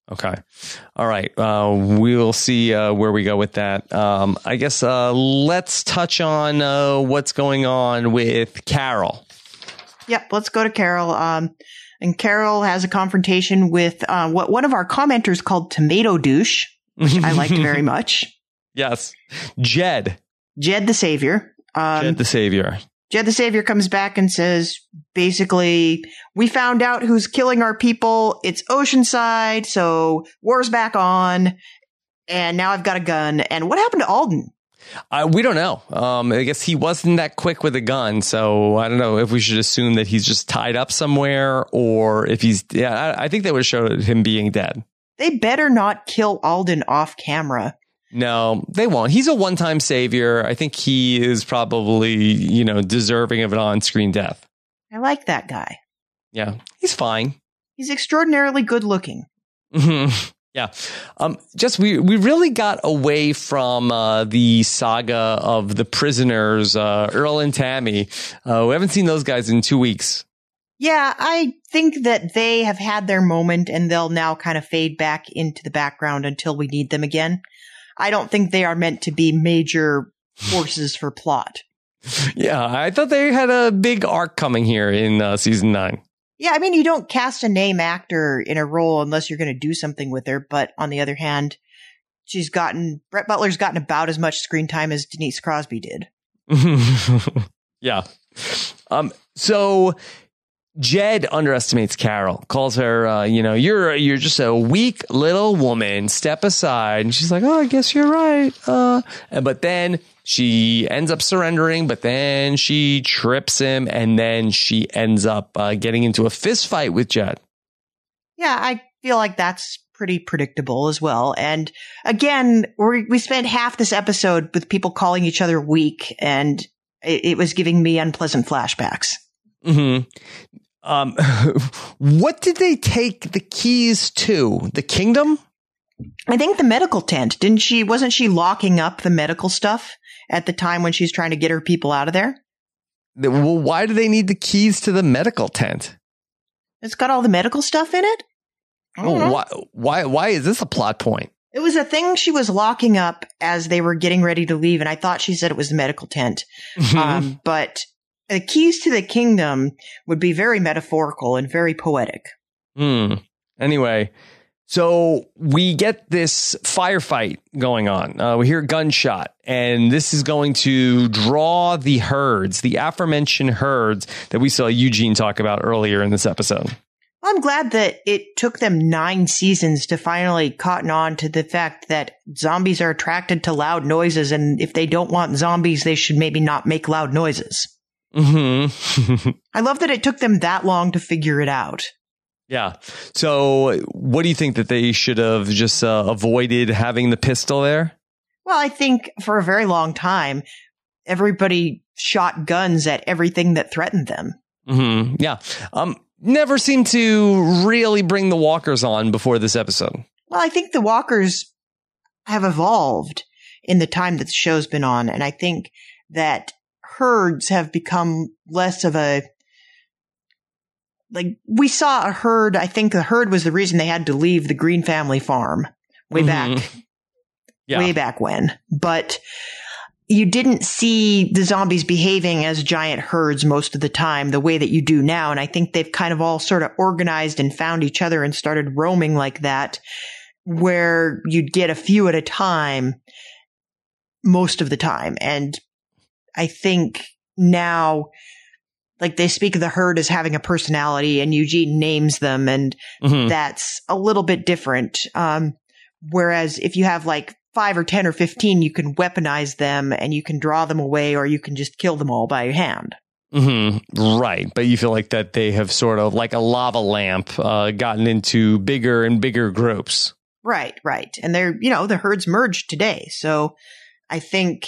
Okay. All right. Uh, we'll see uh, where we go with that. Um, I guess uh, let's touch on uh, what's going on with Carol. Yep. Let's go to Carol. Um, and Carol has a confrontation with uh, what one of our commenters called Tomato Douche, which I liked very much. Yes. Jed. Jed the Savior. Um, Jed the Savior. Jed the Savior comes back and says, basically, we found out who's killing our people. It's Oceanside, so war's back on. And now I've got a gun. And what happened to Alden? Uh, we don't know. Um, I guess he wasn't that quick with a gun. So I don't know if we should assume that he's just tied up somewhere or if he's. Yeah, I, I think they would have showed him being dead. They better not kill Alden off camera. No, they won't. He's a one-time savior. I think he is probably, you know, deserving of an on-screen death. I like that guy. Yeah, he's fine. He's extraordinarily good looking. Mm-hmm. Yeah. Um, just we, we really got away from uh, the saga of the prisoners, uh, Earl and Tammy. Uh, we haven't seen those guys in two weeks. Yeah, I think that they have had their moment and they'll now kind of fade back into the background until we need them again. I don't think they are meant to be major forces for plot. Yeah, I thought they had a big arc coming here in uh, season nine. Yeah, I mean, you don't cast a name actor in a role unless you're going to do something with her. But on the other hand, she's gotten, Brett Butler's gotten about as much screen time as Denise Crosby did. Yeah. Um. So Jed underestimates Carol, calls her, uh, you know, you're you're just a weak little woman. Step aside. And she's like, oh, I guess you're right. Uh, and, but then she ends up surrendering, but then she trips him, and then she ends up uh, getting into a fist fight with Jed. Yeah, I feel like that's pretty predictable as well. And again, we we spent half this episode with people calling each other weak, and it, it was giving me unpleasant flashbacks. Mm-hmm. Um, what did they take the keys to? The kingdom? I think the medical tent. Didn't she? Wasn't she locking up the medical stuff at the time when she's trying to get her people out of there? Well, why do they need the keys to the medical tent? It's got all the medical stuff in it. Oh, why? Why? Why is this a plot point? It was a thing she was locking up as they were getting ready to leave, and I thought she said it was the medical tent. um, but the keys to the kingdom would be very metaphorical and very poetic. Hmm. Anyway, so we get this firefight going on. Uh, we hear a gunshot, and this is going to draw the herds, the aforementioned herds that we saw Eugene talk about earlier in this episode. I'm glad that it took them nine seasons to finally cotton on to the fact that zombies are attracted to loud noises, and if they don't want zombies, they should maybe not make loud noises. Mm-hmm. I love that it took them that long to figure it out. Yeah. So what do you think that they should have just uh, avoided having the pistol there? Well, I think for a very long time, everybody shot guns at everything that threatened them. Mm-hmm. Yeah. Um, never seemed to really bring the walkers on before this episode. Well, I think the walkers have evolved in the time that the show's been on. And I think that herds have become less of a, like, we saw a herd. I think the herd was the reason they had to leave the Green family farm way Mm-hmm. back, Yeah. way back when. But you didn't see the zombies behaving as giant herds most of the time the way that you do now. And I think they've kind of all sort of organized and found each other and started roaming like that, where you'd get a few at a time most of the time. And I think now, like, they speak of the herd as having a personality, and Eugene names them, and Mm-hmm. that's a little bit different. Um, whereas if you have like five or ten or fifteen, you can weaponize them and you can draw them away, or you can just kill them all by hand. Mm-hmm. Right. But you feel like that they have sort of, like a lava lamp, uh, gotten into bigger and bigger groups. Right, right. And they're, you know, the herds merged today. So I think,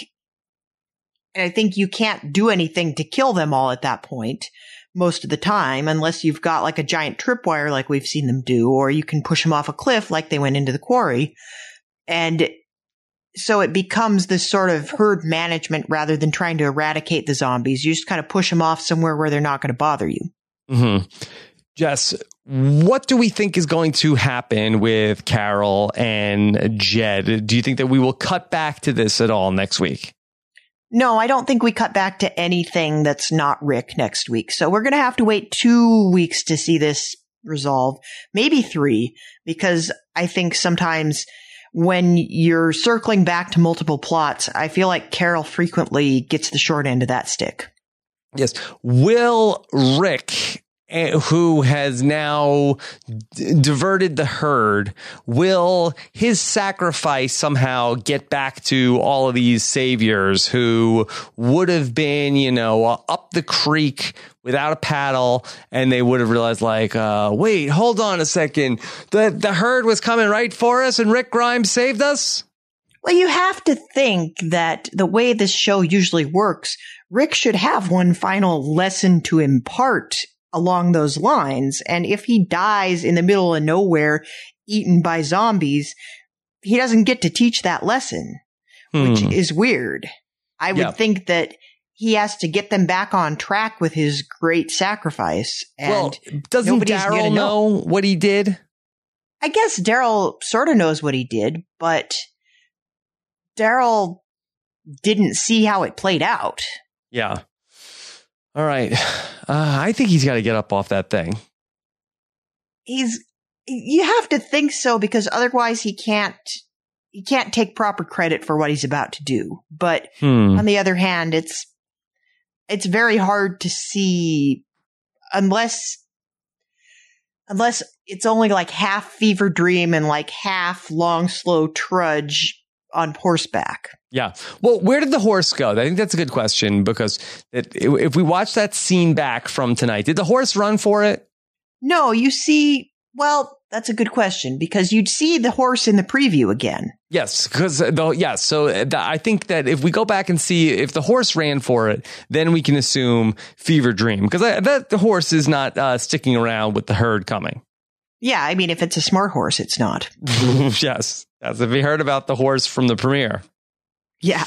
I think you can't do anything to kill them all at that point most of the time, unless you've got like a giant tripwire like we've seen them do, or you can push them off a cliff like they went into the quarry. And so it becomes this sort of herd management rather than trying to eradicate the zombies. You just kind of push them off somewhere where they're not going to bother you. Mm-hmm. Jess, what do we think is going to happen with Carol and Jed? Do you think that we will cut back to this at all next week? No, I don't think we cut back to anything that's not Rick next week. So we're going to have to wait two weeks to see this resolve, maybe three, because I think sometimes when you're circling back to multiple plots, I feel like Carol frequently gets the short end of that stick. Yes. Will Rick, who has now d- diverted the herd, will his sacrifice somehow get back to all of these saviors who would have been, you know, uh, up the creek without a paddle, and they would have realized, like, uh, wait, hold on a second. The, the herd was coming right for us and Rick Grimes saved us? Well, you have to think that the way this show usually works, Rick should have one final lesson to impart along those lines. And if he dies in the middle of nowhere, eaten by zombies, he doesn't get to teach that lesson, hmm. which is weird. I would yeah. think that he has to get them back on track with his great sacrifice. And well, doesn't Daryl know. know what he did? I guess Daryl sort of knows what he did, but Daryl didn't see how it played out. Yeah. All right. Uh, I think he's got to get up off that thing. He's, you have to think so, because otherwise he can't, he can't take proper credit for what he's about to do. But hmm. on the other hand, it's, it's very hard to see unless, unless it's only like half fever dream and like half long, slow trudge on horseback. Yeah. Well, where did the horse go? I think that's a good question, because it, if we watch that scene back from tonight, did the horse run for it? No, you see, well, that's a good question, because you'd see the horse in the preview again. Yes, because the yes. So the, I think that if we go back and see if the horse ran for it, then we can assume fever dream, because that the horse is not uh, sticking around with the herd coming. Yeah, I mean, if it's a smart horse, it's not. Yes. As if you heard about the horse from the premiere. Yeah.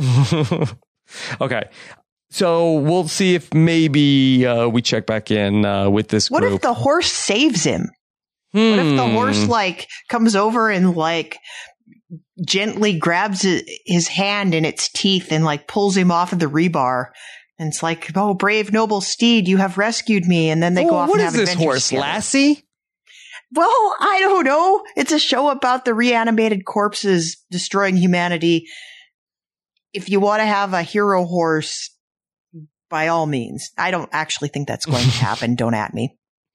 Okay. So we'll see if maybe uh, we check back in uh, with this what group. What if the horse saves him? Hmm. What if the horse, like, comes over and, like, gently grabs his hand in its teeth and, like, pulls him off of the rebar? And it's like, oh, brave, noble steed, you have rescued me. And then they oh, go off and have adventures. What is this horse, together. Lassie? Well, I don't know. It's a show about the reanimated corpses destroying humanity. If you want to have a hero horse, by all means. I don't actually think that's going to happen. Don't at me.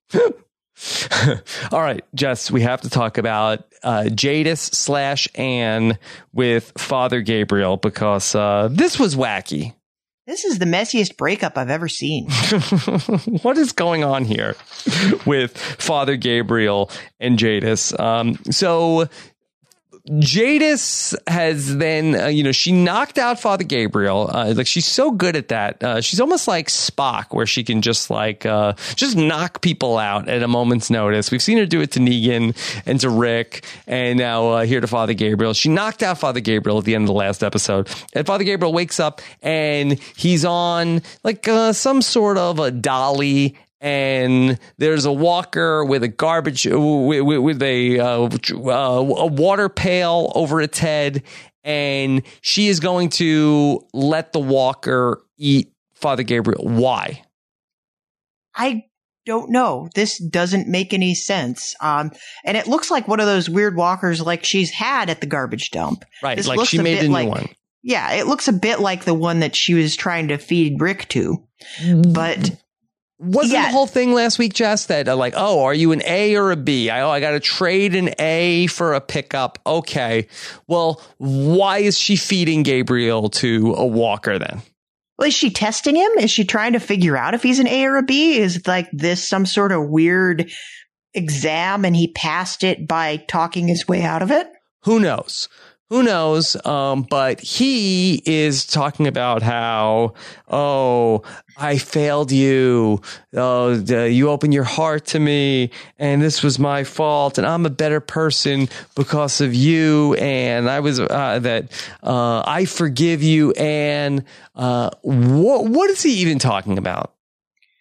All right, Jess, we have to talk about uh, Jadis slash Anne with Father Gabriel, because uh, this was wacky. This is the messiest breakup I've ever seen. What is going on here with Father Gabriel and Jadis? Um, so Jadis has then, uh, you know, she knocked out Father Gabriel. Uh, like, she's so good at that. Uh, she's almost like Spock, where she can just like, uh, just knock people out at a moment's notice. We've seen her do it to Negan and to Rick, and now uh, here to Father Gabriel. She knocked out Father Gabriel at the end of the last episode. And Father Gabriel wakes up and he's on like uh, some sort of a dolly. And there's a walker with a garbage with, with a uh, a water pail over its head, and she is going to let the walker eat Father Gabriel. Why? I don't know. This doesn't make any sense. Um, and it looks like one of those weird walkers like she's had at the garbage dump. Right, this like she made a new like, one. Yeah, it looks a bit like the one that she was trying to feed Rick to, but. Wasn't yeah. the whole thing last week, Jess, that uh, like, oh, are you an A or a B? I, oh, I got to trade an A for a pickup. Okay. Well, why is she feeding Gabriel to a walker then? Well, is she testing him? Is she trying to figure out if he's an A or a B? Is like this some sort of weird exam and he passed it by talking his way out of it? Who knows? Who knows? Um, but he is talking about how, oh, I failed you. Oh, you opened your heart to me, and this was my fault, and I'm a better person because of you. And I was uh, that uh, I forgive you. And uh, what what is he even talking about?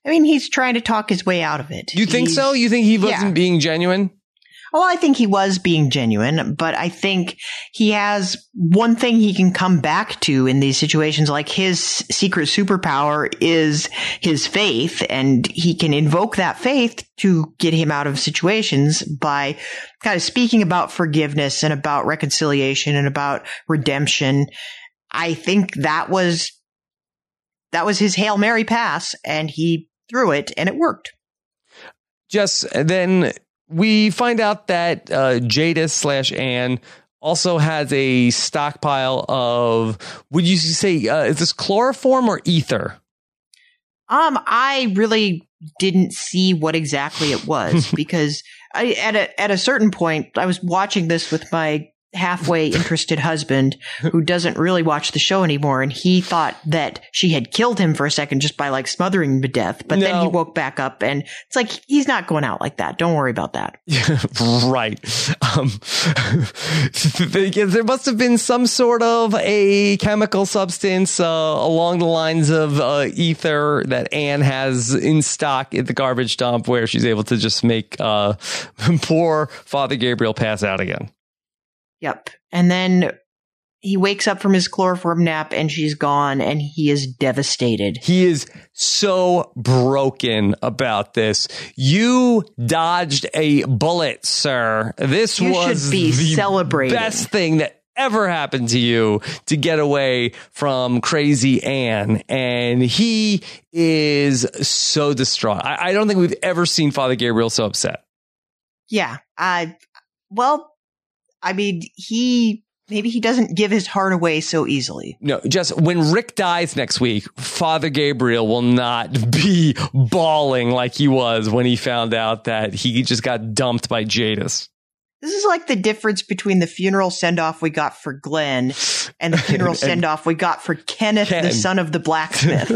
I mean, he's trying to talk his way out of it. You think He's- so? You think he wasn't yeah. being genuine? Well, I think he was being genuine, but I think he has one thing he can come back to in these situations. Like his secret superpower is his faith, and he can invoke that faith to get him out of situations by kind of speaking about forgiveness and about reconciliation and about redemption. I think that was, that was his Hail Mary pass, and he threw it and it worked. Just then we find out that uh, Jadis slash Anne also has a stockpile of, would you say, uh, is this chloroform or ether? Um, I really didn't see what exactly it was because I, at a at a certain point, I was watching this with my halfway interested husband who doesn't really watch the show anymore, and he thought that she had killed him for a second just by like smothering him to death. But No. then he woke back up, and it's like he's not going out like that. Don't worry about that. Right. Um, there must have been some sort of a chemical substance uh, along the lines of uh, ether that Anne has in stock at the garbage dump where she's able to just make uh, poor Father Gabriel pass out again. Yep. And then he wakes up from his chloroform nap, and she's gone, and he is devastated. He is so broken about this. You dodged a bullet, sir. This You was should be the celebrating. best thing that ever happened to you to get away from crazy Anne. And he is so distraught. I, I don't think we've ever seen Father Gabriel so upset. Yeah. I, well, I mean, he, maybe he doesn't give his heart away so easily. No, just when Rick dies next week, Father Gabriel will not be bawling like he was when he found out that he just got dumped by Jadis. This is like the difference between the funeral send-off we got for Glenn and the funeral And- send-off we got for Kenneth, Ken. the son of the blacksmith.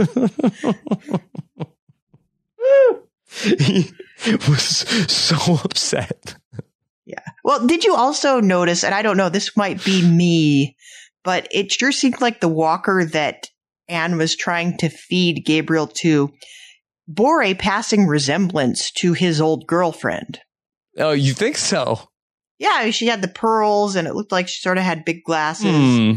He was so upset. Yeah. Well, did you also notice, and I don't know, this might be me, but it sure seemed like the walker that Anne was trying to feed Gabriel to bore a passing resemblance to his old girlfriend. Oh, you think so? Yeah, she had the pearls, and it looked like she sort of had big glasses. Hmm.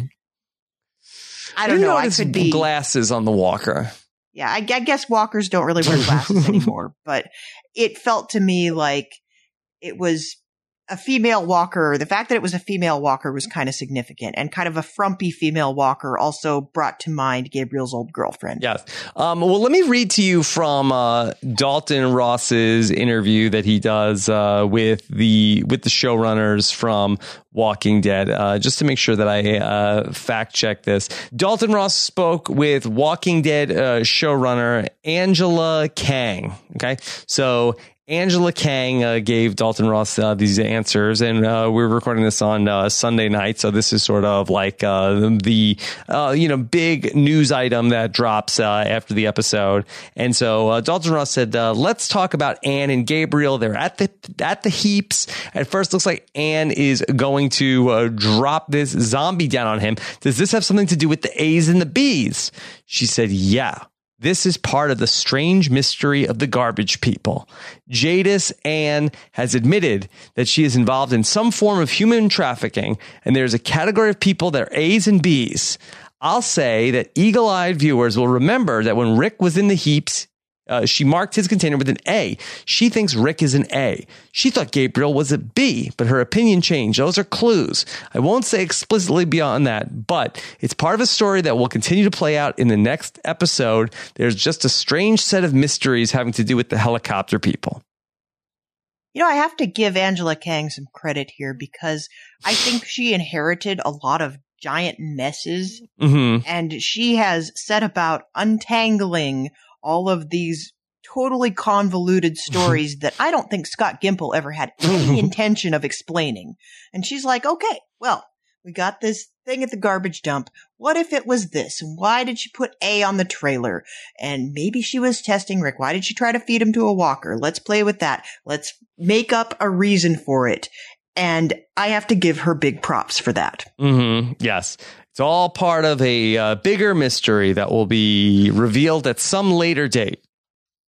I don't know. I noticed could be. glasses on the walker. Yeah, I, I guess walkers don't really wear glasses anymore, but it felt to me like it was a female walker. The fact that it was a female walker was kind of significant, and kind of a frumpy female walker also brought to mind Gabriel's old girlfriend. Yes. Um, well, let me read to you from uh, Dalton Ross's interview that he does uh, with the with the showrunners from Walking Dead, uh, just to make sure that I uh, fact check this. Dalton Ross spoke with Walking Dead uh, showrunner Angela Kang. Okay, so Angela Kang uh, gave Dalton Ross uh, these answers, and uh, we're recording this on uh, Sunday night, so this is sort of like uh, the uh, you know big news item that drops uh, after the episode. And so uh, Dalton Ross said, uh, "Let's talk about Anne and Gabriel. They're at the at the heaps. At first, looks like Anne is going to uh, drop this zombie down on him. Does this have something to do with the A's and the B's?" She said, "Yeah. This is part of the strange mystery of the garbage people. Jadis Anne has admitted that she is involved in some form of human trafficking, and there's a category of people that are A's and B's. I'll say that eagle-eyed viewers will remember that when Rick was in the heaps, uh, she marked his container with an A. She thinks Rick is an A. She thought Gabriel was a B, but her opinion changed. Those are clues. I won't say explicitly beyond that, but it's part of a story that will continue to play out in the next episode. There's just a strange set of mysteries having to do with the helicopter people." You know, I have to give Angela Kang some credit here because I think she inherited a lot of giant messes, Mm-hmm. and she has set about untangling all of these totally convoluted stories that I don't think Scott Gimple ever had any intention of explaining. And she's like, okay, well, we got this thing at the garbage dump. What if it was this? And why did she put A on the trailer? And maybe she was testing Rick. Why did she try to feed him to a walker? Let's play with that. Let's make up a reason for it. And I have to give her big props for that. Mm-hmm. Yes. It's all part of a uh, bigger mystery that will be revealed at some later date.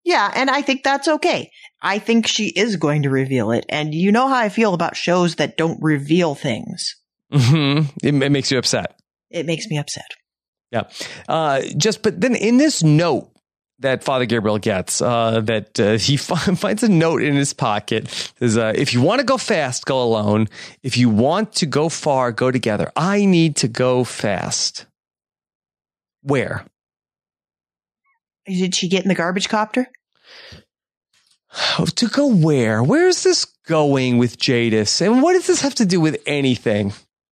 Yeah, and I think that's okay. I think she is going to reveal it. And you know how I feel about shows that don't reveal things. Mm-hmm. It, it makes you upset. It makes me upset. Yeah. Uh, just, but then in this note that Father Gabriel gets, uh, that uh, he f- finds a note in his pocket. Says, uh, if you want to go fast, go alone. If you want to go far, go together. I need to go fast. Where? Did she get in the garbage copter? Oh, to go where? Where is this going with Jadis? And what does this have to do with anything?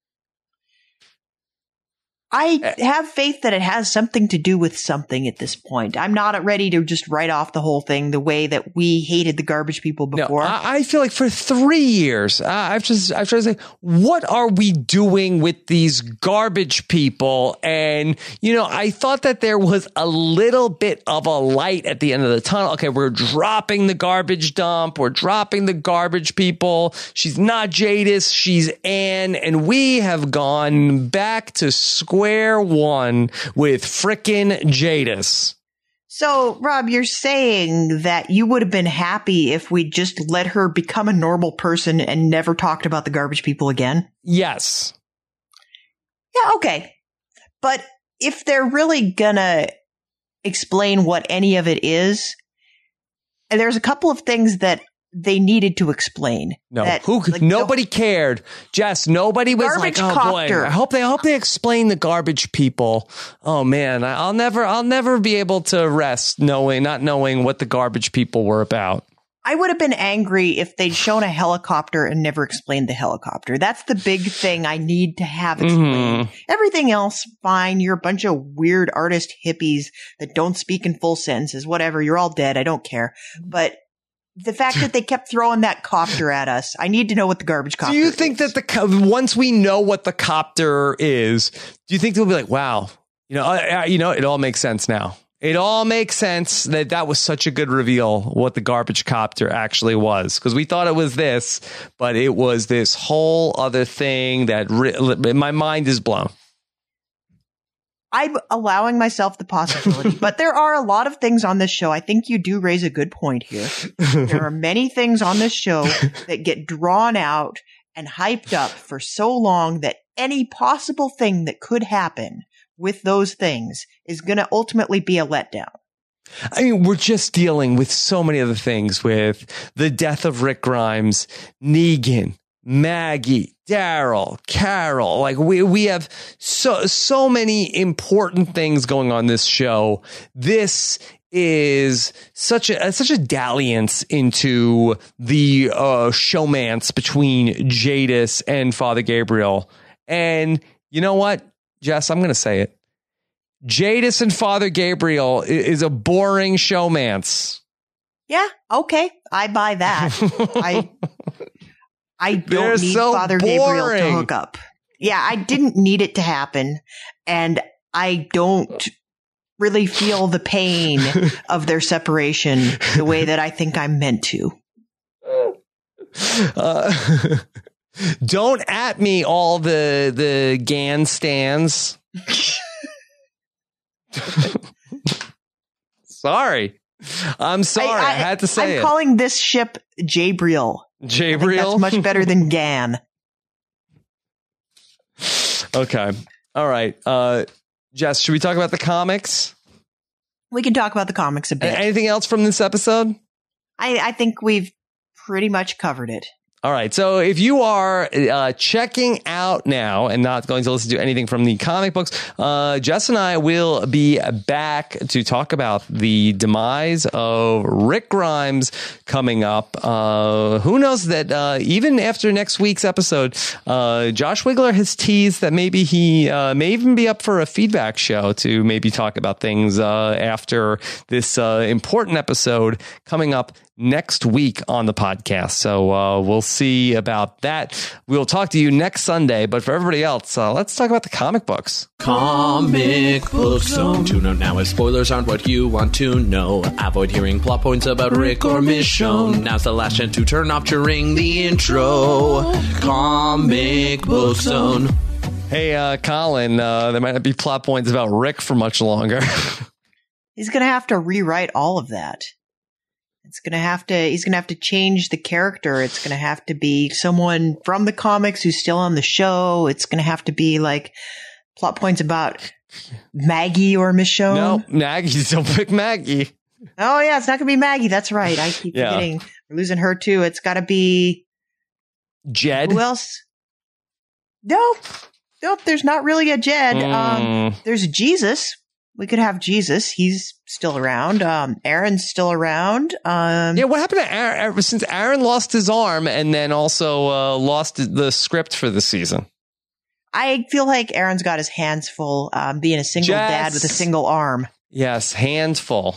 I have faith that it has something to do with something at this point. I'm not ready to just write off the whole thing the way that we hated the garbage people before. No, I, I feel like for three years, uh, I've just, I've tried to say, what are we doing with these garbage people? And, you know, I thought that there was a little bit of a light at the end of the tunnel. Okay, we're dropping the garbage dump. We're dropping the garbage people. She's not Jadis. She's Anne. And we have gone back to square Square one with frickin' Jadis. So, Rob, you're saying that you would have been happy if we just let her become a normal person and never talked about the garbage people again? Yes. Yeah, okay. But if they're really gonna explain what any of it is, and there's a couple of things that they needed to explain. No, that, who? like, nobody no, cared. Jess, nobody was like, "Oh copter. boy, I hope they I hope they explain the garbage people." Oh man, I'll never, I'll never be able to rest knowing, not knowing what the garbage people were about. I would have been angry if they'd shown a helicopter and never explained the helicopter. That's the big thing I need to have explained. Mm-hmm. Everything else, fine. You're a bunch of weird artist hippies that don't speak in full sentences. Whatever. You're all dead. I don't care. But the fact that they kept throwing that copter at us, I need to know what the garbage copter is. Do you think is. that the once we know what the copter is, do you think they'll be like, wow, you know, uh, you know, it all makes sense now. It all makes sense that that was such a good reveal what the garbage copter actually was, because we thought it was this, but it was this whole other thing that re- my mind is blown. I'm allowing myself the possibility, but there are a lot of things on this show. I think you do raise a good point here. There are many things on this show that get drawn out and hyped up for so long that any possible thing that could happen with those things is going to ultimately be a letdown. I mean, we're just dealing with so many other things, with the death of Rick Grimes, Negan, Maggie, Daryl, Carol. Like we we have so so many important things going on this show. This is such a such a dalliance into the uh, showmance between Jadis and Father Gabriel. And you know what, Jess, I'm going to say it. Jadis and Father Gabriel is a boring showmance. Yeah, okay, I buy that. I. I don't They're need so Father boring. Gabriel to hook up. Yeah, I didn't need it to happen. And I don't really feel the pain of their separation the way that I think I'm meant to. Uh, don't at me all the, the Gan stands. Sorry. I'm sorry. I, I, I had to say I'm it. I'm calling this ship Jabriel. Jabriel? That's much better than Gan. Okay. All right. Uh, Jess, should we talk about the comics? We can talk about the comics a bit. Anything else from this episode? I, I think we've pretty much covered it. All right. So if you are uh, checking out now and not going to listen to anything from the comic books, uh, Jess and I will be back to talk about the demise of Rick Grimes coming up. Uh, who knows that uh, even after next week's episode, uh, Josh Wigler has teased that maybe he uh, may even be up for a feedback show to maybe talk about things uh, after this uh, important episode coming up next week on the podcast. So uh, we'll see about that. We'll talk to you next Sunday. But for everybody else, uh, let's talk about the comic books. Comic Book Zone. Tune out now as spoilers aren't what you want to know. Avoid hearing plot points about Rick or Michonne. Now's the last chance to turn off during the intro. Comic Book Zone. Hey, uh, Colin, uh, there might not be plot points about Rick for much longer. He's going to have to rewrite all of that. It's going to have to, he's going to have to change the character. It's going to have to be someone from the comics who's still on the show. It's going to have to be like plot points about Maggie or Michonne. No, Maggie. Don't pick Maggie. Oh, yeah. It's not going to be Maggie. That's right. I keep yeah. forgetting. We're losing her, too. It's got to be Jed. Who else? Nope. Nope. There's not really a Jed. Mm. Um, there's Jesus. We could have Jesus. He's still around. Um, Aaron's still around. Um, yeah, what happened to Aaron? Ever since Aaron lost his arm and then also uh, lost the script for the season? I feel like Aaron's got his hands full um, being a single Yes. dad with a single arm. Yes, handful.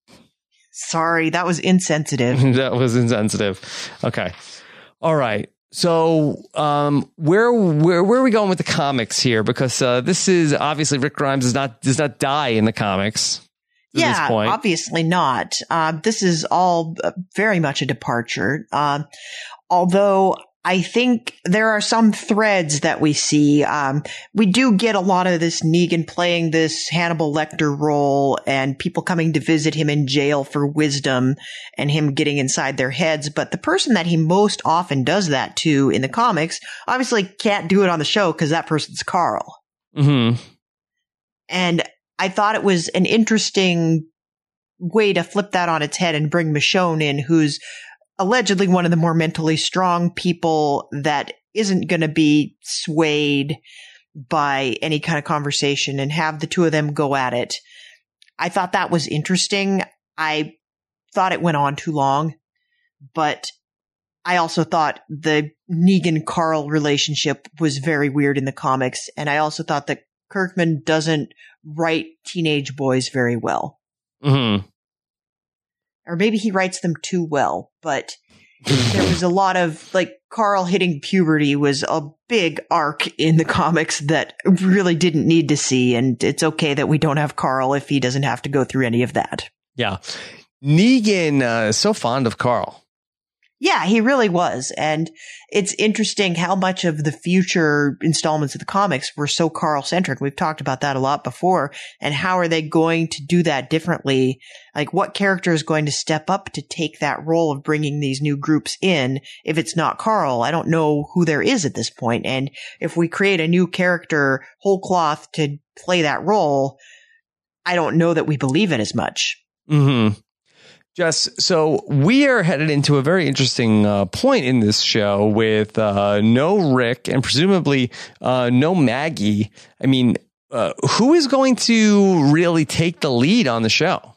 Sorry, that was insensitive. That was insensitive. Okay. All right. So, um, where where where are we going with the comics here? Because uh, this is obviously Rick Grimes does not does not die in the comics. At Yeah, this point. obviously not. Uh, this is all uh, very much a departure. Um, although I think there are some threads that we see. Um, we do get a lot of this Negan playing this Hannibal Lecter role and people coming to visit him in jail for wisdom and him getting inside their heads. But the person that he most often does that to in the comics obviously can't do it on the show because that person's Carl. Mm-hmm. And I thought it was an interesting way to flip that on its head and bring Michonne in, who's allegedly one of the more mentally strong people that isn't going to be swayed by any kind of conversation, and have the two of them go at it. I thought that was interesting. I thought it went on too long, but I also thought the Negan-Carl relationship was very weird in the comics, and I also thought that Kirkman doesn't write teenage boys very well. Mm-hmm. Or maybe he writes them too well, but there was a lot of, like, Carl hitting puberty was a big arc in the comics that really didn't need to see, and it's okay that we don't have Carl if he doesn't have to go through any of that. Yeah. Negan uh, is so fond of Carl. Yeah, he really was. And it's interesting how much of the future installments of the comics were so Carl-centric. We've talked about that a lot before. And how are they going to do that differently? Like, what character is going to step up to take that role of bringing these new groups in if it's not Carl? I don't know who there is at this point. And if we create a new character whole cloth to play that role, I don't know that we believe it as much. Mm-hmm. Jess, so we are headed into a very interesting uh, point in this show with uh, no Rick and presumably uh, no Maggie. I mean, uh, who is going to really take the lead on the show?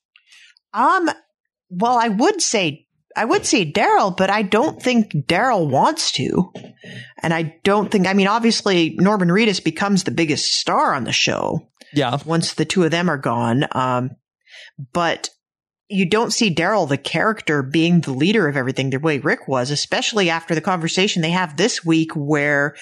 Um, well, I would say, I would say Daryl, but I don't think Daryl wants to. And I don't think, I mean, obviously Norman Reedus becomes the biggest star on the show. Yeah. Once the two of them are gone. Um, but you don't see Daryl, the character, being the leader of everything the way Rick was, especially after the conversation they have this week where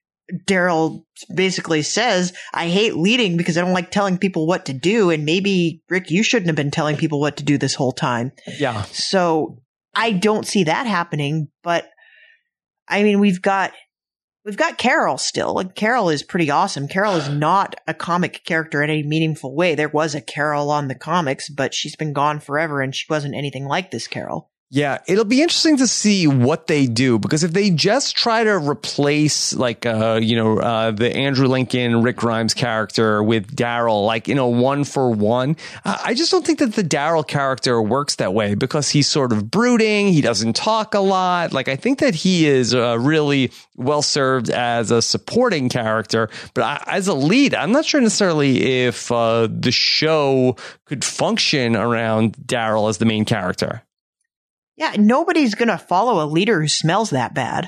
Daryl basically says, I hate leading because I don't like telling people what to do. And maybe, Rick, you shouldn't have been telling people what to do this whole time. Yeah. So I don't see that happening. But I mean, we've got We've got Carol still, and Carol is pretty awesome. Carol is not a comic character in any meaningful way. There was a Carol on the comics, but she's been gone forever, and she wasn't anything like this Carol. Yeah, it'll be interesting to see what they do, because if they just try to replace, like, uh, you know, uh, the Andrew Lincoln, Rick Grimes character with Daryl, like, in a one for one, I just don't think that the Daryl character works that way, because he's sort of brooding. He doesn't talk a lot. Like, I think that he is uh, really well served as a supporting character, but I, as a lead, I'm not sure necessarily if uh, the show could function around Daryl as the main character. Yeah, nobody's going to follow a leader who smells that bad.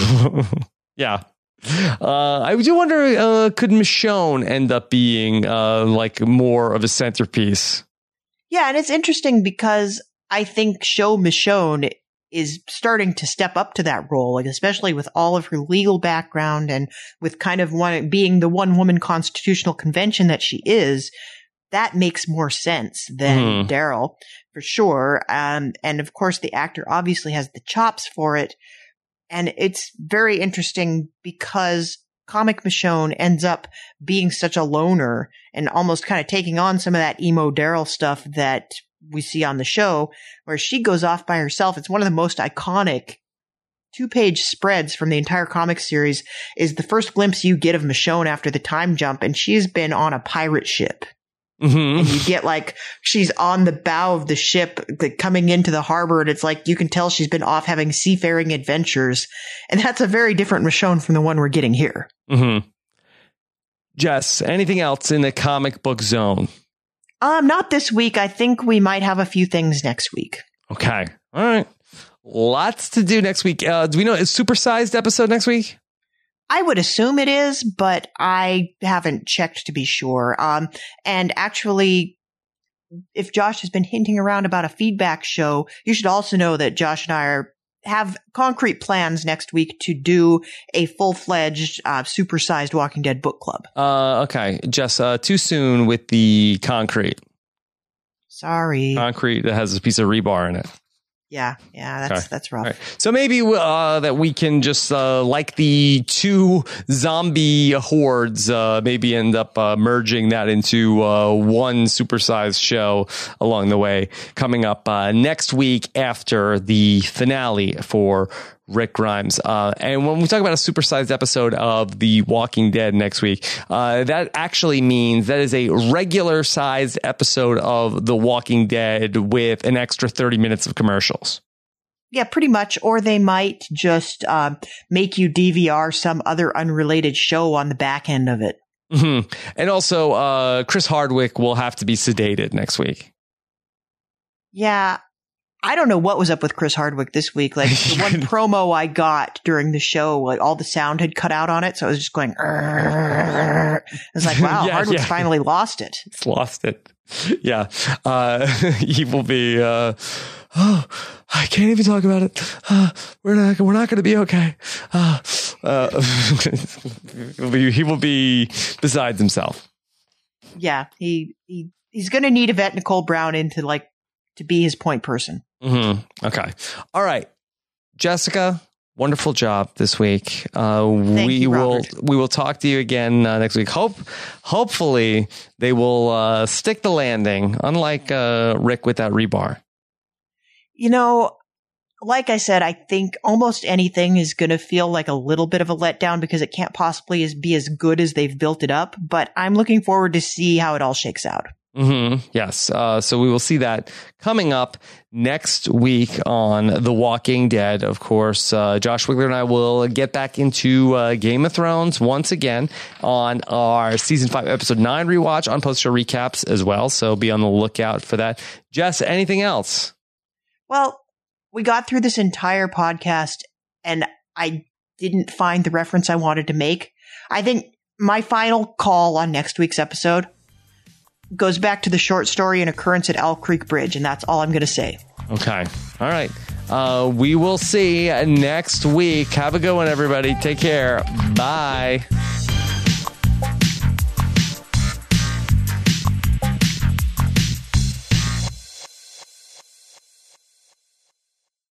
Yeah. Uh, I do wonder, uh, could Michonne end up being uh, like more of a centerpiece? Yeah, and it's interesting because I think show Michonne is starting to step up to that role, like especially with all of her legal background and with kind of one being the one woman constitutional convention that she is. That makes more sense than mm. Daryl, for sure. Um, and of course, the actor obviously has the chops for it. And it's very interesting because comic Michonne ends up being such a loner and almost kind of taking on some of that emo Daryl stuff that we see on the show, where she goes off by herself. It's one of the most iconic two-page spreads from the entire comic series, is the first glimpse you get of Michonne after the time jump, and she's been on a pirate ship. Mm-hmm. And you get like, she's on the bow of the ship like, coming into the harbor, and it's like, you can tell she's been off having seafaring adventures. And that's a very different Michonne from the one we're getting here. Mm-hmm. Jess, anything else in the comic book zone? Um, not this week. I think we might have a few things next week. Okay. All right. Lots to do next week. Uh, do we know a supersized episode next week? I would assume it is, but I haven't checked to be sure. Um, and actually, if Josh has been hinting around about a feedback show, you should also know that Josh and I are, have concrete plans next week to do a full-fledged, uh, supersized Walking Dead book club. Uh, okay. Jess, uh, too soon with the concrete. Sorry. Concrete that has a piece of rebar in it. Yeah, yeah, that's okay. that's rough. Right. So maybe uh, that we can just, uh, like the two zombie hordes, uh, maybe end up uh, merging that into uh, one supersized show along the way, coming up uh, next week after the finale for Rick Grimes. Uh, and when we talk about a supersized episode of The Walking Dead next week, uh, that actually means that is a regular sized episode of The Walking Dead with an extra thirty minutes of commercials. Yeah, pretty much. Or they might just uh, make you D V R some other unrelated show on the back end of it. Mm-hmm. And also, uh, Chris Hardwick will have to be sedated next week. Yeah. I don't know what was up with Chris Hardwick this week. Like the one promo I got during the show, like all the sound had cut out on it. So I was just going, it's like, wow, yeah, Hardwick's yeah. finally lost it. He's lost it. Yeah. Uh, he will be, uh, oh, I can't even talk about it. Uh, we're not, we're not going to be okay. Uh, uh, he'll be, he will be besides himself. Yeah. He, he, he's going to need Yvette Nicole Brown in to like, to be his point person. Mm-hmm. Okay. All right. Jessica, wonderful job this week. Uh, Thank we you, will, Robert. we will talk to you again uh, next week. Hope, hopefully they will uh, stick the landing, unlike uh, Rick with that rebar. You know, like I said, I think almost anything is going to feel like a little bit of a letdown because it can't possibly be as good as they've built it up. But I'm looking forward to see how it all shakes out. Mm-hmm. Yes. Uh, so we will see that coming up next week on The Walking Dead. Of course, uh, Josh Wigler and I will get back into uh, Game of Thrones once again on our season five, episode nine rewatch on post show recaps as well. So be on the lookout for that. Jess, anything else? Well, we got through this entire podcast and I didn't find the reference I wanted to make. I think my final call on next week's episode goes back to the short story An Occurrence at Owl Creek Bridge, and that's all I'm going to say. Okay. All right. Uh, we will see next week. Have a good one, everybody. Take care. Bye.